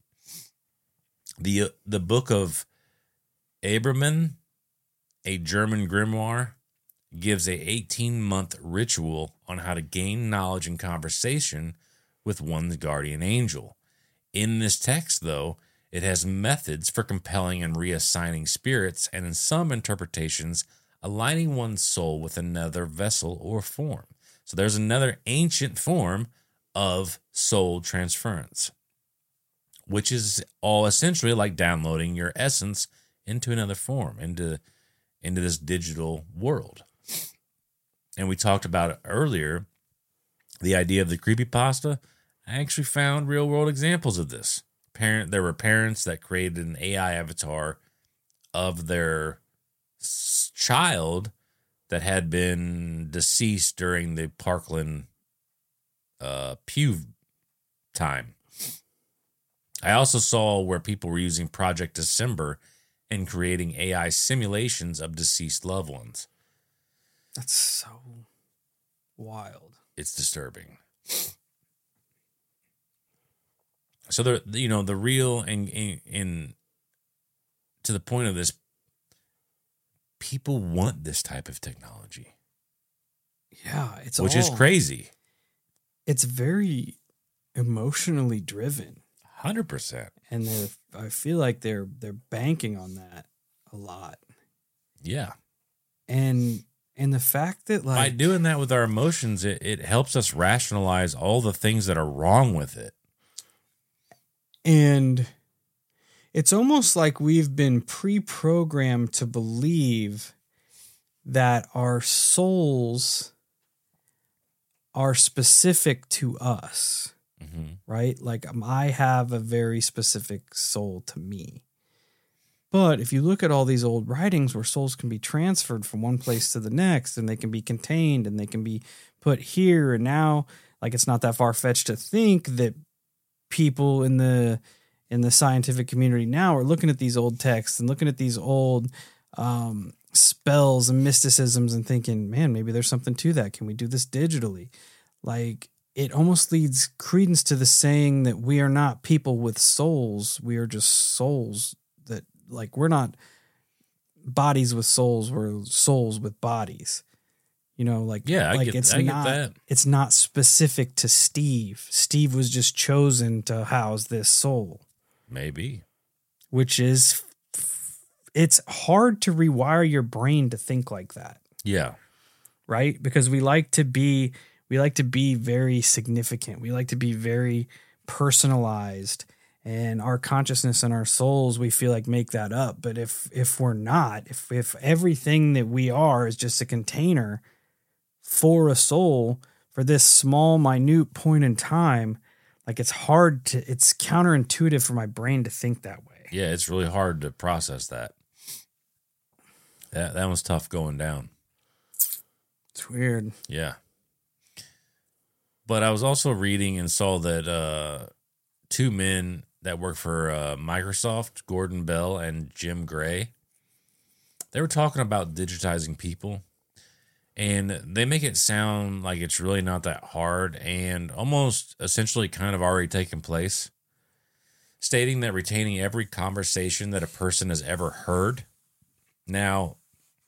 The Book of Abramelin, a German grimoire, gives a 18-month ritual on how to gain knowledge and conversation with one's guardian angel. In this text, though, it has methods for compelling and reassigning spirits, and in some interpretations, aligning one's soul with another vessel or form. So there's another ancient form of soul transference, which is all essentially like downloading your essence into another form, into this digital world. And we talked about it earlier, the idea of the creepypasta. I actually found real-world examples of this. There were parents that created an AI avatar of their child that had been deceased during the Parkland Pew time. I also saw where people were using Project December and creating AI simulations of deceased loved ones. That's so wild. It's disturbing. So the real and to the point of this, people want this type of technology. Yeah, which is crazy. It's very emotionally driven. 100%. And I feel like they're banking on that a lot. Yeah. And the fact that by doing that with our emotions, it helps us rationalize all the things that are wrong with it. And it's almost like we've been pre-programmed to believe that our souls are specific to us, right? Like I have a very specific soul to me. But if you look at all these old writings where souls can be transferred from one place to the next, and they can be contained and they can be put here and now, like it's not that far-fetched to think that people in the scientific community now are looking at these old texts and looking at these old spells and mysticisms and thinking, man, maybe there's something to that. Can we do this digitally? Like it almost leads credence to the saying that we are not people with souls. We are just souls that, like, we're not bodies with souls. We're souls with bodies. You know, like, yeah, I get that. It's not specific to Steve. Steve was just chosen to house this soul. Maybe. Which is, it's hard to rewire your brain to think like that. Yeah. Right? Because we like to be very significant. We like to be very personalized, and our consciousness and our souls, we feel like make that up. But if we're not, if everything that we are is just a container for a soul, for this small, minute point in time, like it's counterintuitive for my brain to think that way. Yeah, it's really hard to process that. That was tough going down. It's weird. Yeah. But I was also reading and saw that two men that work for Microsoft, Gordon Bell and Jim Gray, they were talking about digitizing people. And they make it sound like it's really not that hard and almost essentially kind of already taken place, stating that retaining every conversation that a person has ever heard. Now,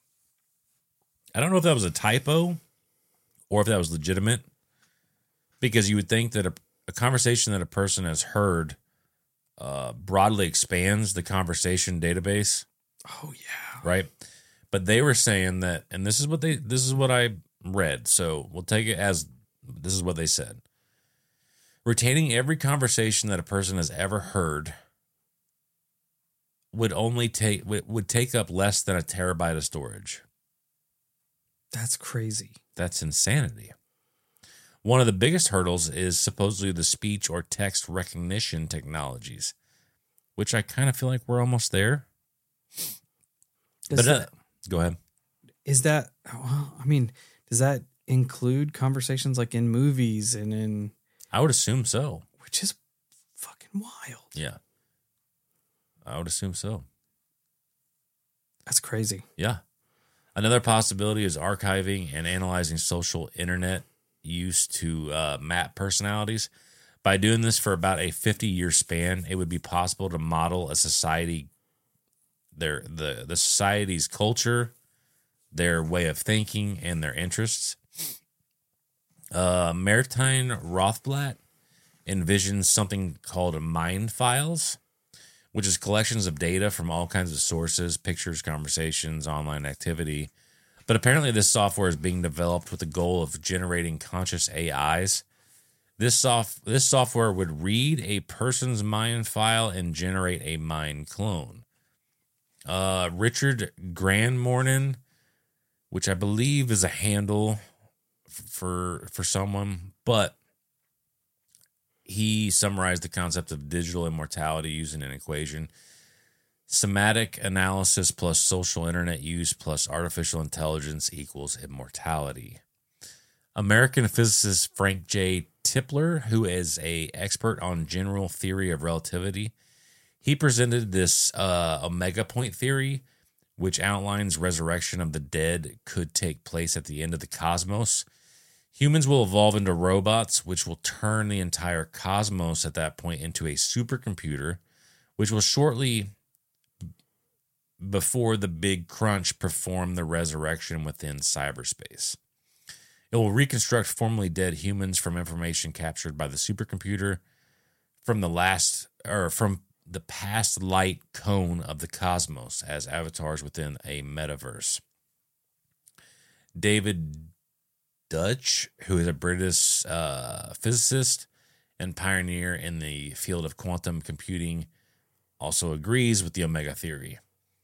I don't know if that was a typo or if that was legitimate, because you would think that a conversation that a person has heard broadly expands the conversation database. Oh, yeah. Right? But they were saying that, and this is what I read, so we'll take it as this is what they said. Retaining every conversation that a person has ever heard would take up less than a terabyte of storage. That's crazy. That's insanity. One of the biggest hurdles is supposedly the speech or text recognition technologies, which I kind of feel like we're almost there. Go ahead. Is that, well, I mean, does that include conversations like in movies and in... I would assume so. Which is fucking wild. Yeah. I would assume so. That's crazy. Yeah. Another possibility is archiving and analyzing social internet use to map personalities. By doing this for about a 50-year span, it would be possible to model a society, the society's culture, their way of thinking, and their interests. Martine Rothblatt envisions something called mind files, which is collections of data from all kinds of sources, pictures, conversations, online activity. But apparently this software is being developed with the goal of generating conscious AIs. This software would read a person's mind file and generate a mind clone. Richard Grandmornan, which I believe is a handle for someone, but he summarized the concept of digital immortality using an equation. Semantic analysis plus social internet use plus artificial intelligence equals immortality. American physicist Frank J. Tipler, who is an expert on general theory of relativity, he presented this omega point theory, which outlines resurrection of the dead could take place at the end of the cosmos. Humans will evolve into robots, which will turn the entire cosmos at that point into a supercomputer, which will shortly before the big crunch perform the resurrection within cyberspace. It will reconstruct formerly dead humans from information captured by the supercomputer from the past light cone of the cosmos as avatars within a metaverse. David Deutsch, who is a British physicist and pioneer in the field of quantum computing, also agrees with the Omega theory.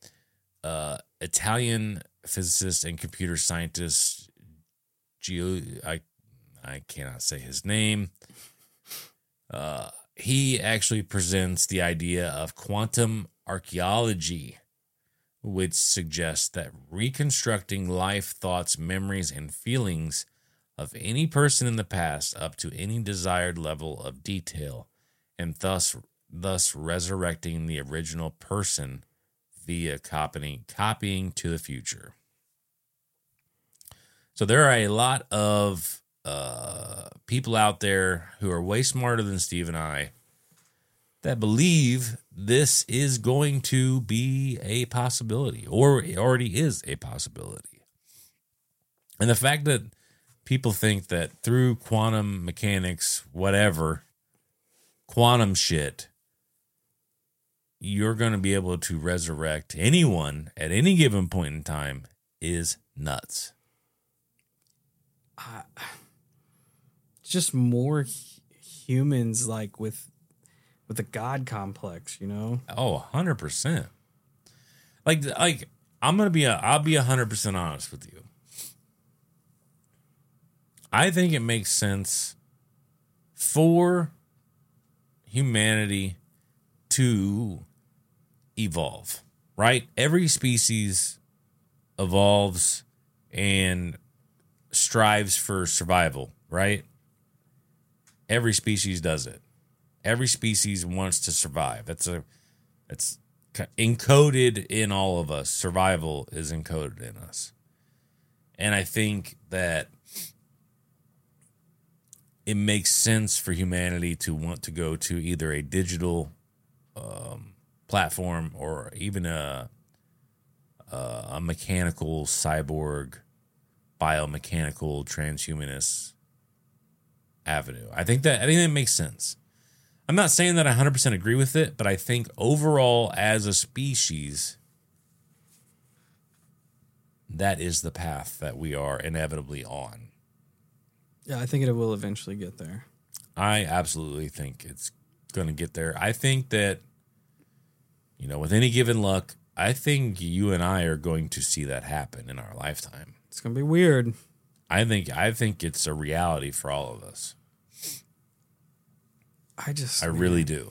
Italian physicist and computer scientist I cannot say his name. He actually presents the idea of quantum archaeology, which suggests that reconstructing life, thoughts, memories, and feelings of any person in the past up to any desired level of detail, and thus resurrecting the original person via copying to the future. So there are a lot of people out there who are way smarter than Steve and I that believe this is going to be a possibility, or it already is a possibility. And the fact that people think that through quantum mechanics, whatever, quantum shit, you're going to be able to resurrect anyone at any given point in time is nuts. Just more humans like with a God complex, you know? Oh, 100%. Like I'll be 100% honest with you. I think it makes sense for humanity to evolve, right? Every species evolves and strives for survival, right? Every species does it. Every species wants to survive. It's encoded in all of us. Survival is encoded in us. And I think that it makes sense for humanity to want to go to either a digital platform or even a mechanical cyborg, biomechanical transhumanist avenue. I think that makes sense. I'm not saying that I 100% agree with it, but I think overall as a species, that is the path that we are inevitably on. Yeah, I think it will eventually get there. I absolutely think it's going to get there. I think that, with any given luck, I think you and I are going to see that happen in our lifetime. It's going to be weird. I think it's a reality for all of us. I really do.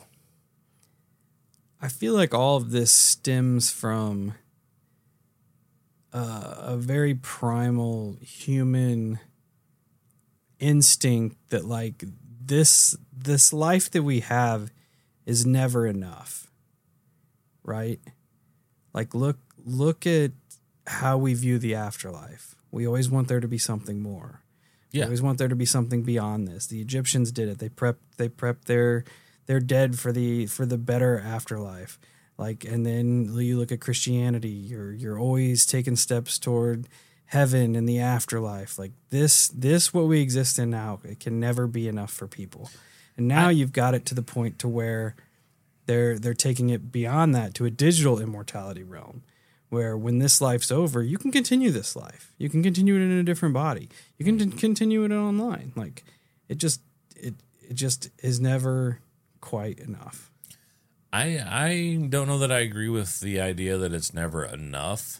I feel like all of this stems from a very primal human instinct that like this life that we have is never enough, right? Like look at how we view the afterlife. We always want there to be something more. Yeah. We always want there to be something beyond this. The Egyptians did it. They prepped their dead for the better afterlife. Like, and then you look at Christianity, you're always taking steps toward heaven and the afterlife. Like this what we exist in now, it can never be enough for people. And now you've got it to the point to where they're taking it beyond that to a digital immortality realm, where when this life's over, you can continue this life. You can continue it in a different body. You can continue it online. Like it just is never quite enough. I don't know that I agree with the idea that it's never enough.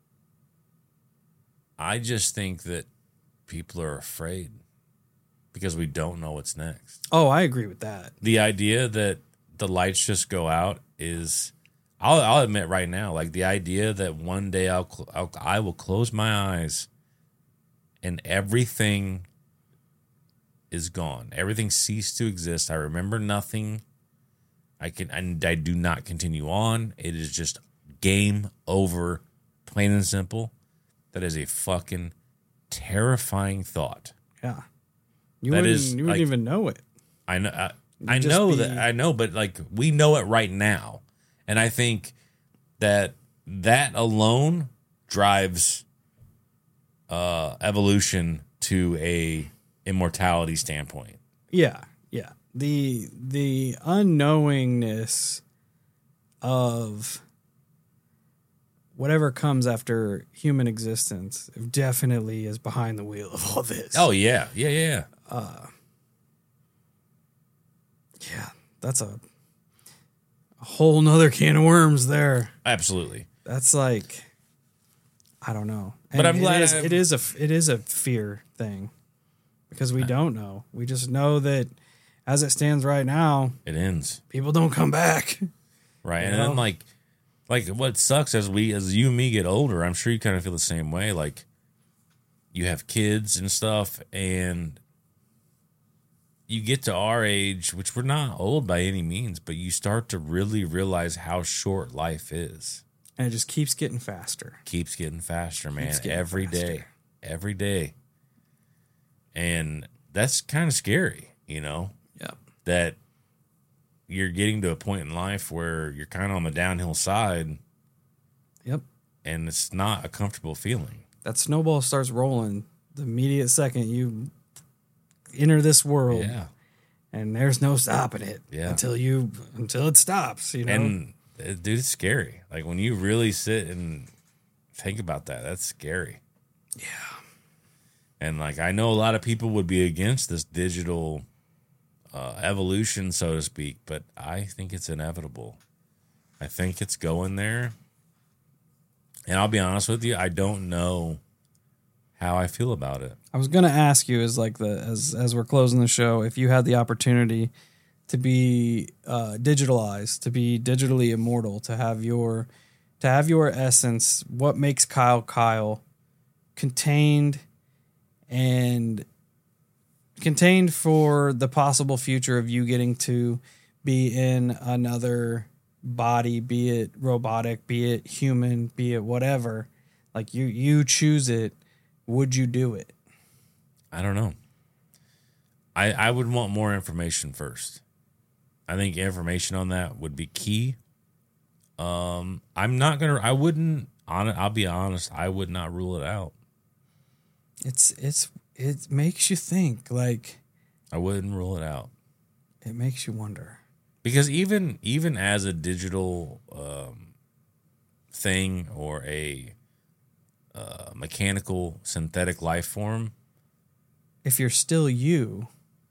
I just think that people are afraid because we don't know what's next. Oh, I agree with that. The idea that the lights just go out is, I'll admit right now, like the idea that one day I will close my eyes and everything is gone. Everything ceased to exist. I remember nothing. I do not continue on. It is just game over, plain and simple. That is a fucking terrifying thought. Yeah. You wouldn't even know it. I know. I know, but like we know it right now. And I think that alone drives evolution to a immortality standpoint. Yeah, yeah. The unknowingness of whatever comes after human existence definitely is behind the wheel of all this. Oh yeah. Yeah, that's a whole nother can of worms there. Absolutely. That's like, I don't know. And but I'm glad it is a fear thing because we don't know. We just know that as it stands right now, it ends. People don't come back. Right. And then like what sucks as you and me get older, I'm sure you kind of feel the same way. Like you have kids and stuff and you get to our age, which we're not old by any means, but you start to really realize how short life is. And it just keeps getting faster. Keeps getting faster, man. Every day. And that's kind of scary, Yeah. that you're getting to a point in life where you're kind of on the downhill side. Yep. And it's not a comfortable feeling. That snowball starts rolling the immediate second you enter this world. Yeah. And there's no stopping it. Yeah. Until it stops, And dude, it's scary. Like when you really sit and think about that, that's scary. Yeah. And like I know a lot of people would be against this digital evolution, so to speak, but I think it's inevitable. I think it's going there. And I'll be honest with you, I don't know how I feel about it. I was going to ask you as we're closing the show, if you had the opportunity to be digitalized, to be digitally immortal, to have your essence, what makes Kyle contained for the possible future of you getting to be in another body, be it robotic, be it human, be it whatever. Like you choose it. would you do it? I don't know. I would want more information first. I think information on that would be key. I'll be honest, I would not rule it out. It makes you think, like, I wouldn't rule it out. it makes you wonder. Because even as a digital thing or a mechanical synthetic life form, If you're still you,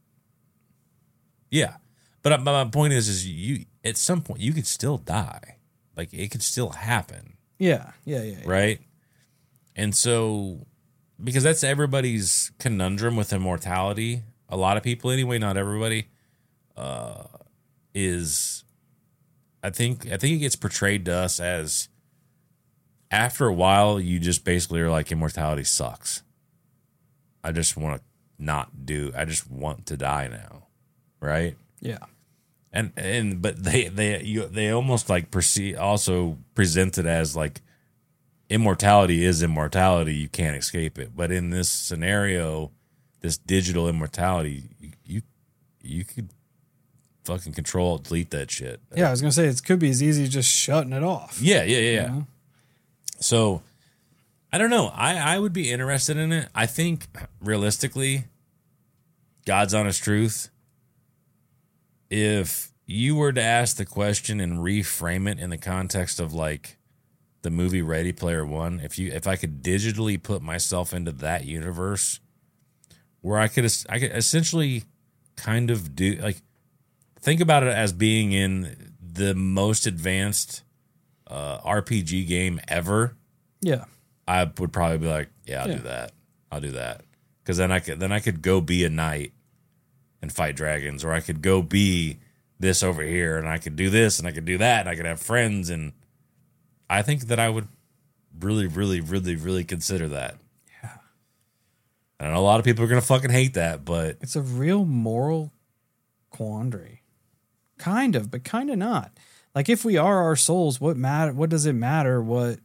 yeah. But my point is you at some point you could still die. Like it could still happen, yeah. right? And so because that's everybody's conundrum with immortality, a lot of people anyway, not everybody, is I think it gets portrayed to us as after a while you just basically are like immortality sucks. I just want to die now, right? Yeah. But they almost like present it as like immortality is immortality, you can't escape it. But in this scenario, this digital immortality, you could fucking control delete that shit. Yeah, I was gonna say it could be as easy as just shutting it off. Yeah. You know? So I don't know. I would be interested in it. I think realistically, God's honest truth, if you were to ask the question and reframe it in the context of like the movie Ready Player One, if I could digitally put myself into that universe where I could essentially kind of do like think about it as being in the most advanced RPG game ever. Yeah. I would probably be like, I'll do that. I'll do that. Because then I could go be a knight and fight dragons, or I could go be this over here, and I could do this, and I could do that, and I could have friends, and I think that I would really, really, really, really consider that. Yeah. I know a lot of people are gonna fucking hate that, but It's a real moral quandary. Kind of, but kind of not. Like if we are our souls, what does it matter what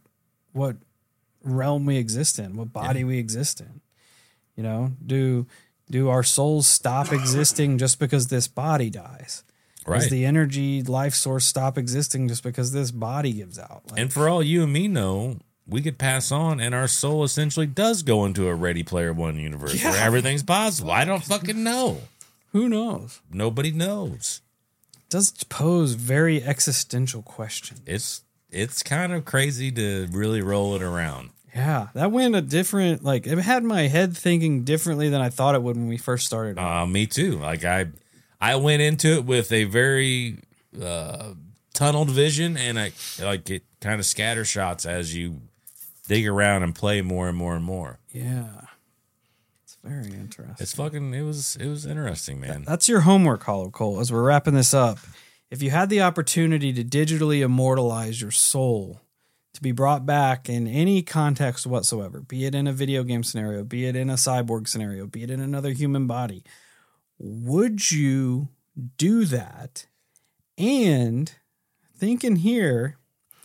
realm we exist in, what body we exist in? You know, do our souls stop existing just because this body dies? right. Does the energy life source stop existing just because this body gives out? Like, And for all you and me know, we could pass on, and our soul essentially does go into a Ready Player One universe where everything's possible. I don't fucking know. who knows? Nobody knows. It does pose very existential questions. It's kind of crazy to really roll it around. Yeah, that went a different, like, it had my head thinking differently than I thought it would when we first started. Me too. Like I went into it with a very tunneled vision, and it kind of scatter shots as you dig around and play more and more and more. Yeah. It's very interesting. It was interesting, man. That's your homework, Hollow Cole, as we're wrapping this up. If you had the opportunity to digitally immortalize your soul to be brought back in any context whatsoever, be it in a video game scenario, be it in a cyborg scenario, be it in another human body, would you do that? And thinking here,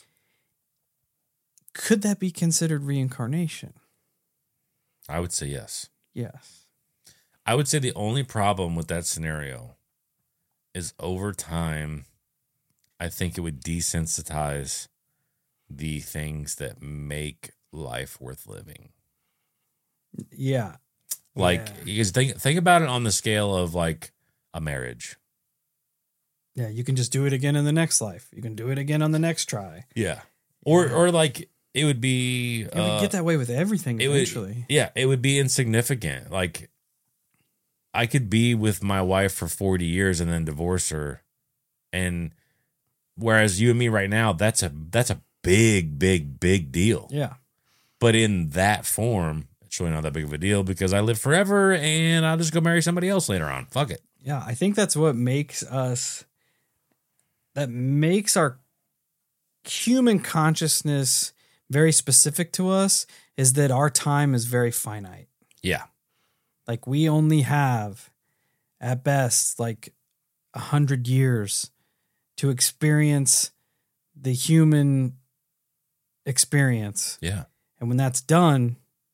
could that be considered reincarnation? I would say yes. Yes. I would say the only problem with that scenario is over time, I think it would desensitize the things that make life worth living. Yeah. Like, because think about it on the scale of like a marriage. Yeah, you can just do it again in the next life. You can do it again on the next try. Yeah. Or like it would be It would get that way with everything eventually. It would be insignificant. Like I could be with my wife for 40 years and then divorce her. And whereas you and me right now, that's a big, big, big deal. Yeah. But in that form, it's really not that big of a deal because I live forever and I'll just go marry somebody else later on. Fuck it. Yeah, I think that's what makes our human consciousness very specific to us, is that our time is very finite. Yeah. Like we only have at best like 100 years to experience the human experience. Yeah. And when that's done,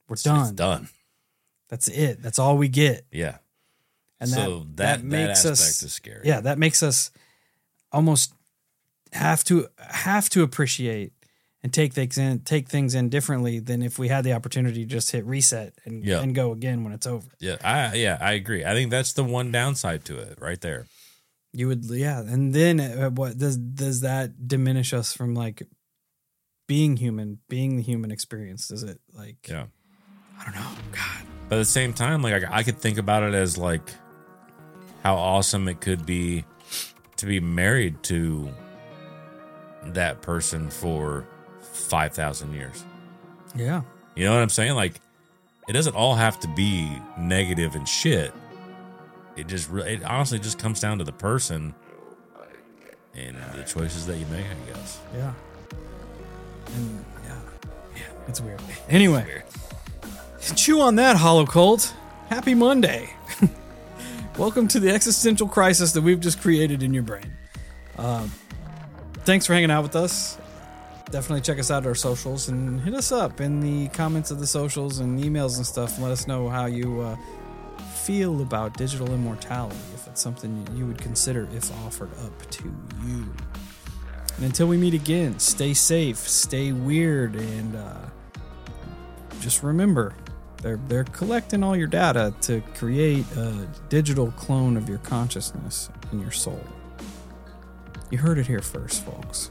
We're done. It's done. That's it. That's all we get. Yeah. And so that makes aspect us is scary. Yeah, that makes us almost have to appreciate and take things in differently than if we had the opportunity to just hit reset and go again when it's over. Yeah, I agree. I think that's the one downside to it right there. You would, and then what does that diminish us from like being human, being the human experience? Does it like? Yeah, I don't know. God. But at the same time, like I could think about it as like how awesome it could be to be married to that person for 5,000 years. Yeah. You know what I'm saying? Like, it doesn't all have to be negative and shit. It honestly just comes down to the person and the choices that you make, I guess. Yeah. And yeah, it's weird. Anyway, chew on that, Hollow Cult. Happy Monday. Welcome to the existential crisis that we've just created in your brain. Thanks for hanging out with us. Definitely check us out at our socials and hit us up in the comments of the socials and emails and stuff. And let us know how you feel about digital immortality, if it's something you would consider if offered up to you. And until we meet again, stay safe, stay weird, and just remember, they're collecting all your data to create a digital clone of your consciousness and your soul. You heard it here first, folks.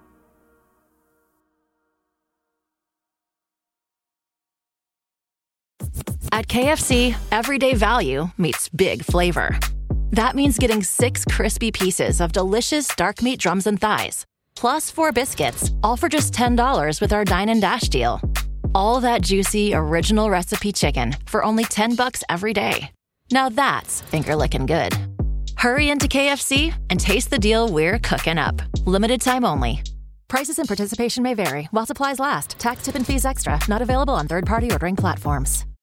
At KFC, everyday value meets big flavor. That means getting 6 crispy pieces of delicious dark meat drums and thighs, plus 4 biscuits, all for just $10 with our Dine and Dash deal. All that juicy, original recipe chicken for only $10 every day. Now that's finger-licking good. Hurry into KFC and taste the deal we're cooking up. Limited time only. Prices and participation may vary while supplies last. Tax, tip, and fees extra. Not available on third-party ordering platforms.